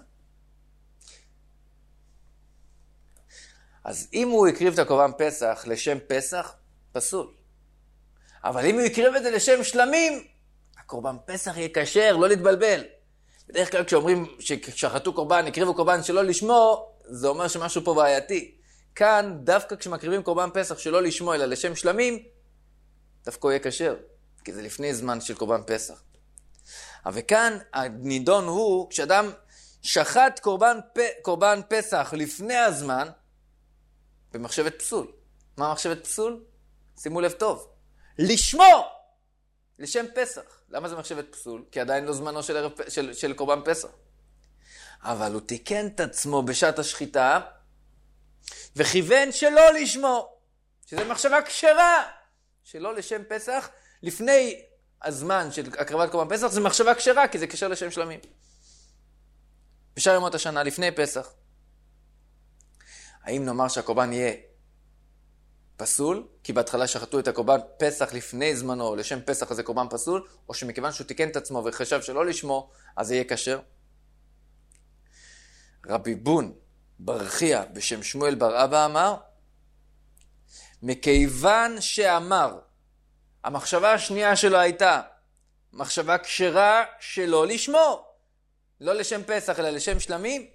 אז אם הוא הקריב את הקורבן פסח לשם פסח, פסול. אבל אם הוא יקריב את זה לשם שלמים, הקורבן פסח יהיה כשר, לא להתבלבל. בדרך כלל כשאומרים ששחטו קורבן, הקריבו קורבן שלא לשמו, זה אומר שמשהו פה בעייתי. כאן, דווקא כשמקריבים קורבן פסח שלא לשמו, אלא לשם שלמים, דווקא יהיה כשר, כי זה לפני זמן של קורבן פסח. אבל כאן הנידון הוא, כשאדם שחט קורבן, קורבן פסח לפני הזמן, במחשבת פסול. מה מחשבת פסול? שימו לב טוב. לשמו! לשם פסח. למה זה מחשבת פסול? כי עדיין לא זמנו של, ערב, של, של קורבן פסח. אבל הוא תיקן את עצמו בשעת השחיטה, וכיוון שלא לשמו, שזה מחשבה כשרה, שלא לשם פסח, לפני הזמן של הקרבת קורבן פסח, זה מחשבה כשרה, כי זה כשר לשם שלמים. בשאר ימות השנה, לפני פסח. האם נאמר שהקורבן יהיה פסול, כי בהתחלה שחטו את הקורבן פסח לפני זמנו, לשם פסח הזה קורבן פסול, או שמכיוון שהוא תיקן את עצמו וחשב שלא לשמו, אז זה יהיה כשר? רבי בון ברכיה בשם שמואל בר אבא אמר, מכיוון שאמר, המחשבה השנייה שלו הייתה, מחשבה כשרה שלא לשמו, לא לשם פסח אלא לשם שלמים,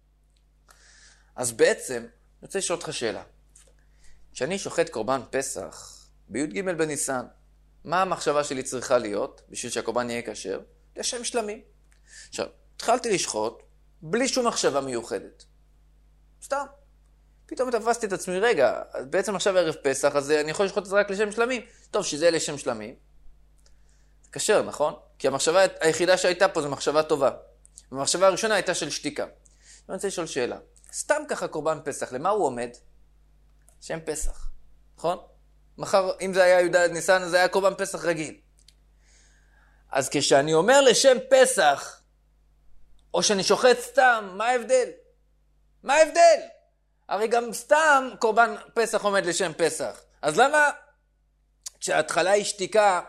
אז בעצם, אני רוצה לשאול אותך שאלה. כשאני שוחט קורבן פסח בי"ג בניסן, מה המחשבה שלי צריכה להיות בשביל שהקורבן יהיה כשר? לשם שלמים. עכשיו, התחלתי לשחוט בלי שום מחשבה מיוחדת. סתם. פתאום תפסתי את עצמי, רגע, בעצם עכשיו ערב פסח, אז אני יכול לשחוט את זה רק לשם שלמים. טוב, שזה יהיה לשם שלמים. זה כשר, נכון? כי המחשבה היחידה שהייתה פה זו מחשבה טובה. והמחשבה הראשונה הייתה של שתיקה. אני רוצה לשאול שאלה. סתם ככה קורבן פסח, למה הוא עומד? שם פסח, נכון? מחר, אם זה היה י"ד ניסן, זה היה קורבן פסח רגיל. אז כשאני אומר לשם פסח, או שאני שוחט סתם, מה ההבדל? מה ההבדל? הרי גם סתם קורבן פסח עומד לשם פסח. אז למה כשההתחלה היא שתיקה,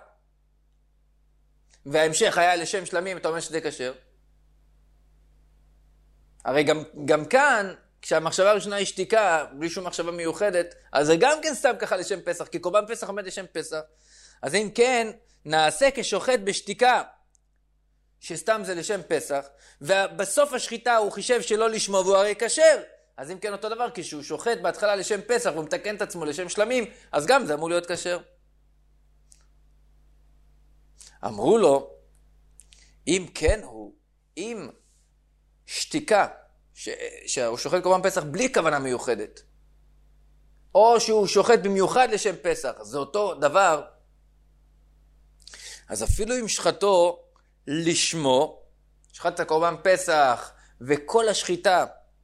וההמשך היה לשם שלמים, אתה אומר שזה כשר? הרי גם, גם כאן, כשהמחשבה הראשונה היא שתיקה, בלי שום מחשבה מיוחדת, אז זה גם כן סתם ככה לשם פסח, כי קורבן פסח עומד לשם פסח. אז אם כן, נעשה כשוחט בשתיקה, שסתם זה לשם פסח, ובסוף השחיטה הוא חישב שלא לשמו והוא הרי כשר. אז אם כן אותו דבר, כשהוא שוחט בהתחלה לשם פסח והוא מתקן את עצמו לשם שלמים, אז גם זה אמור להיות כשר. אמרו לו, אם כן הוא, אם שתיקה, ש... שהוא שוחט קורבן פסח בלי כוונה מיוחדת, או שהוא שוחט במיוחד לשם פסח, זה אותו דבר, אז אפילו אם שחטו לשמו, שחט את הקורבן פסח וכל השחיטה,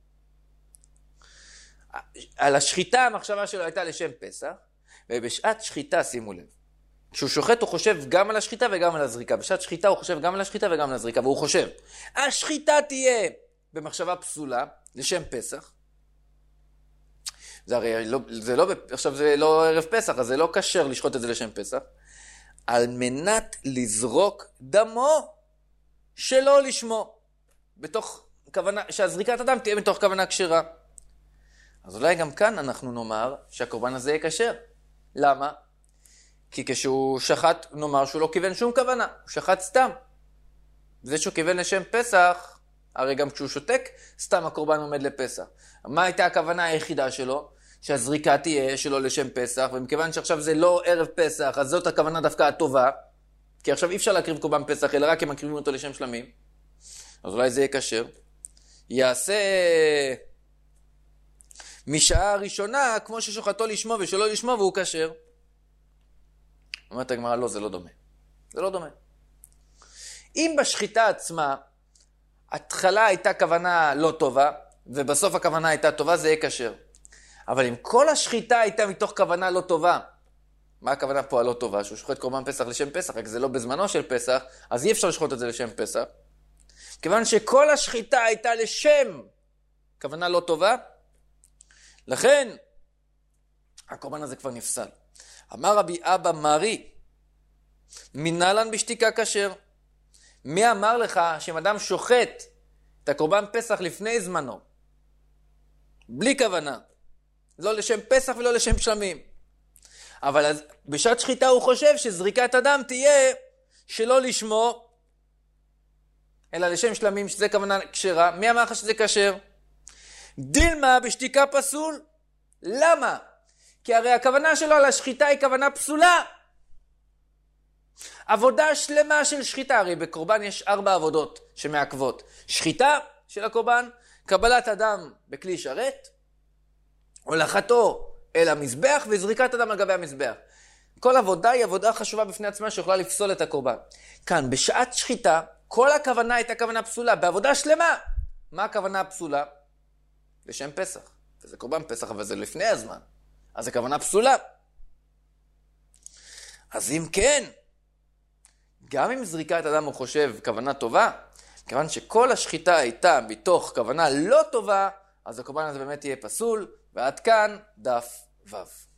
על השחיטה המחשבה שלו הייתה לשם פסח, ובשעת שחיטה, שימו לב, כשהוא שוחט הוא חושב גם על השחיטה וגם על הזריקה. בשעת שחיטה הוא חושב גם על השחיטה וגם על הזריקה, והוא חושב, השחיטה תהיה במחשבה פסולה לשם פסח. זה הרי לא, זה לא, עכשיו זה לא ערב פסח, אז זה לא כשר לשחוט את זה לשם פסח. על מנת לזרוק דמו שלא לשמו. בתוך כוונה, שהזריקת הדם תהיה מתוך כוונה כשרה. אז אולי גם כאן אנחנו נאמר שהקורבן הזה יהיה כשר. למה? כי כשהוא שחט, נאמר שהוא לא כיוון שום כוונה, הוא שחט סתם. זה שהוא כיוון לשם פסח, הרי גם כשהוא שותק, סתם הקורבן עומד לפסח. מה הייתה הכוונה היחידה שלו? שהזריקה תהיה שלו לשם פסח, ומכיוון שעכשיו זה לא ערב פסח, אז זאת הכוונה דווקא הטובה, כי עכשיו אי אפשר להקריב קורבן פסח, אלא רק אם מקריבים אותו לשם שלמים. אז אולי זה יהיה כשר. יעשה משעה הראשונה, כמו ששוחטו לשמו ושלא לשמו, והוא כשר. אומרת הגמרא, לא, זה לא דומה. זה לא דומה. אם בשחיטה עצמה, התחלה הייתה כוונה לא טובה, ובסוף הכוונה הייתה טובה, זה יהיה כשר. אבל אם כל השחיטה הייתה מתוך כוונה לא טובה, מה הכוונה פה הלא טובה? שהוא שוחט קורבן פסח לשם פסח, רק זה לא בזמנו של פסח, אז אי אפשר לשחוט את זה לשם פסח. כיוון שכל השחיטה הייתה לשם כוונה לא טובה, לכן, הקורבן הזה כבר נפסל. אמר רבי אבא מרי, מנהלן בשתיקה כשר. מי אמר לך שאם אדם שוחט את הקורבן פסח לפני זמנו, בלי כוונה, לא לשם פסח ולא לשם שלמים, אבל אז, בשעת שחיטה הוא חושב שזריקת הדם תהיה שלא לשמו, אלא לשם שלמים, שזה כוונה כשרה. מי אמר לך שזה כשר? דילמה בשתיקה פסול. למה? כי הרי הכוונה שלו על השחיטה היא כוונה פסולה. עבודה שלמה של שחיטה, הרי בקורבן יש ארבע עבודות שמעכבות. שחיטה של הקורבן, קבלת הדם בכלי שרת, הולכתו אל המזבח וזריקת הדם על גבי המזבח. כל עבודה היא עבודה חשובה בפני עצמה שיכולה לפסול את הקורבן. כאן, בשעת שחיטה, כל הכוונה הייתה כוונה פסולה, בעבודה שלמה. מה הכוונה הפסולה? לשם פסח. וזה קורבן פסח, אבל זה לפני הזמן. אז זה כוונה פסולה. אז אם כן, גם אם זריקת הדם הוא חושב כוונה טובה, כיוון שכל השחיטה הייתה מתוך כוונה לא טובה, אז הקורבן הזה באמת יהיה פסול, ועד כאן דף ו'.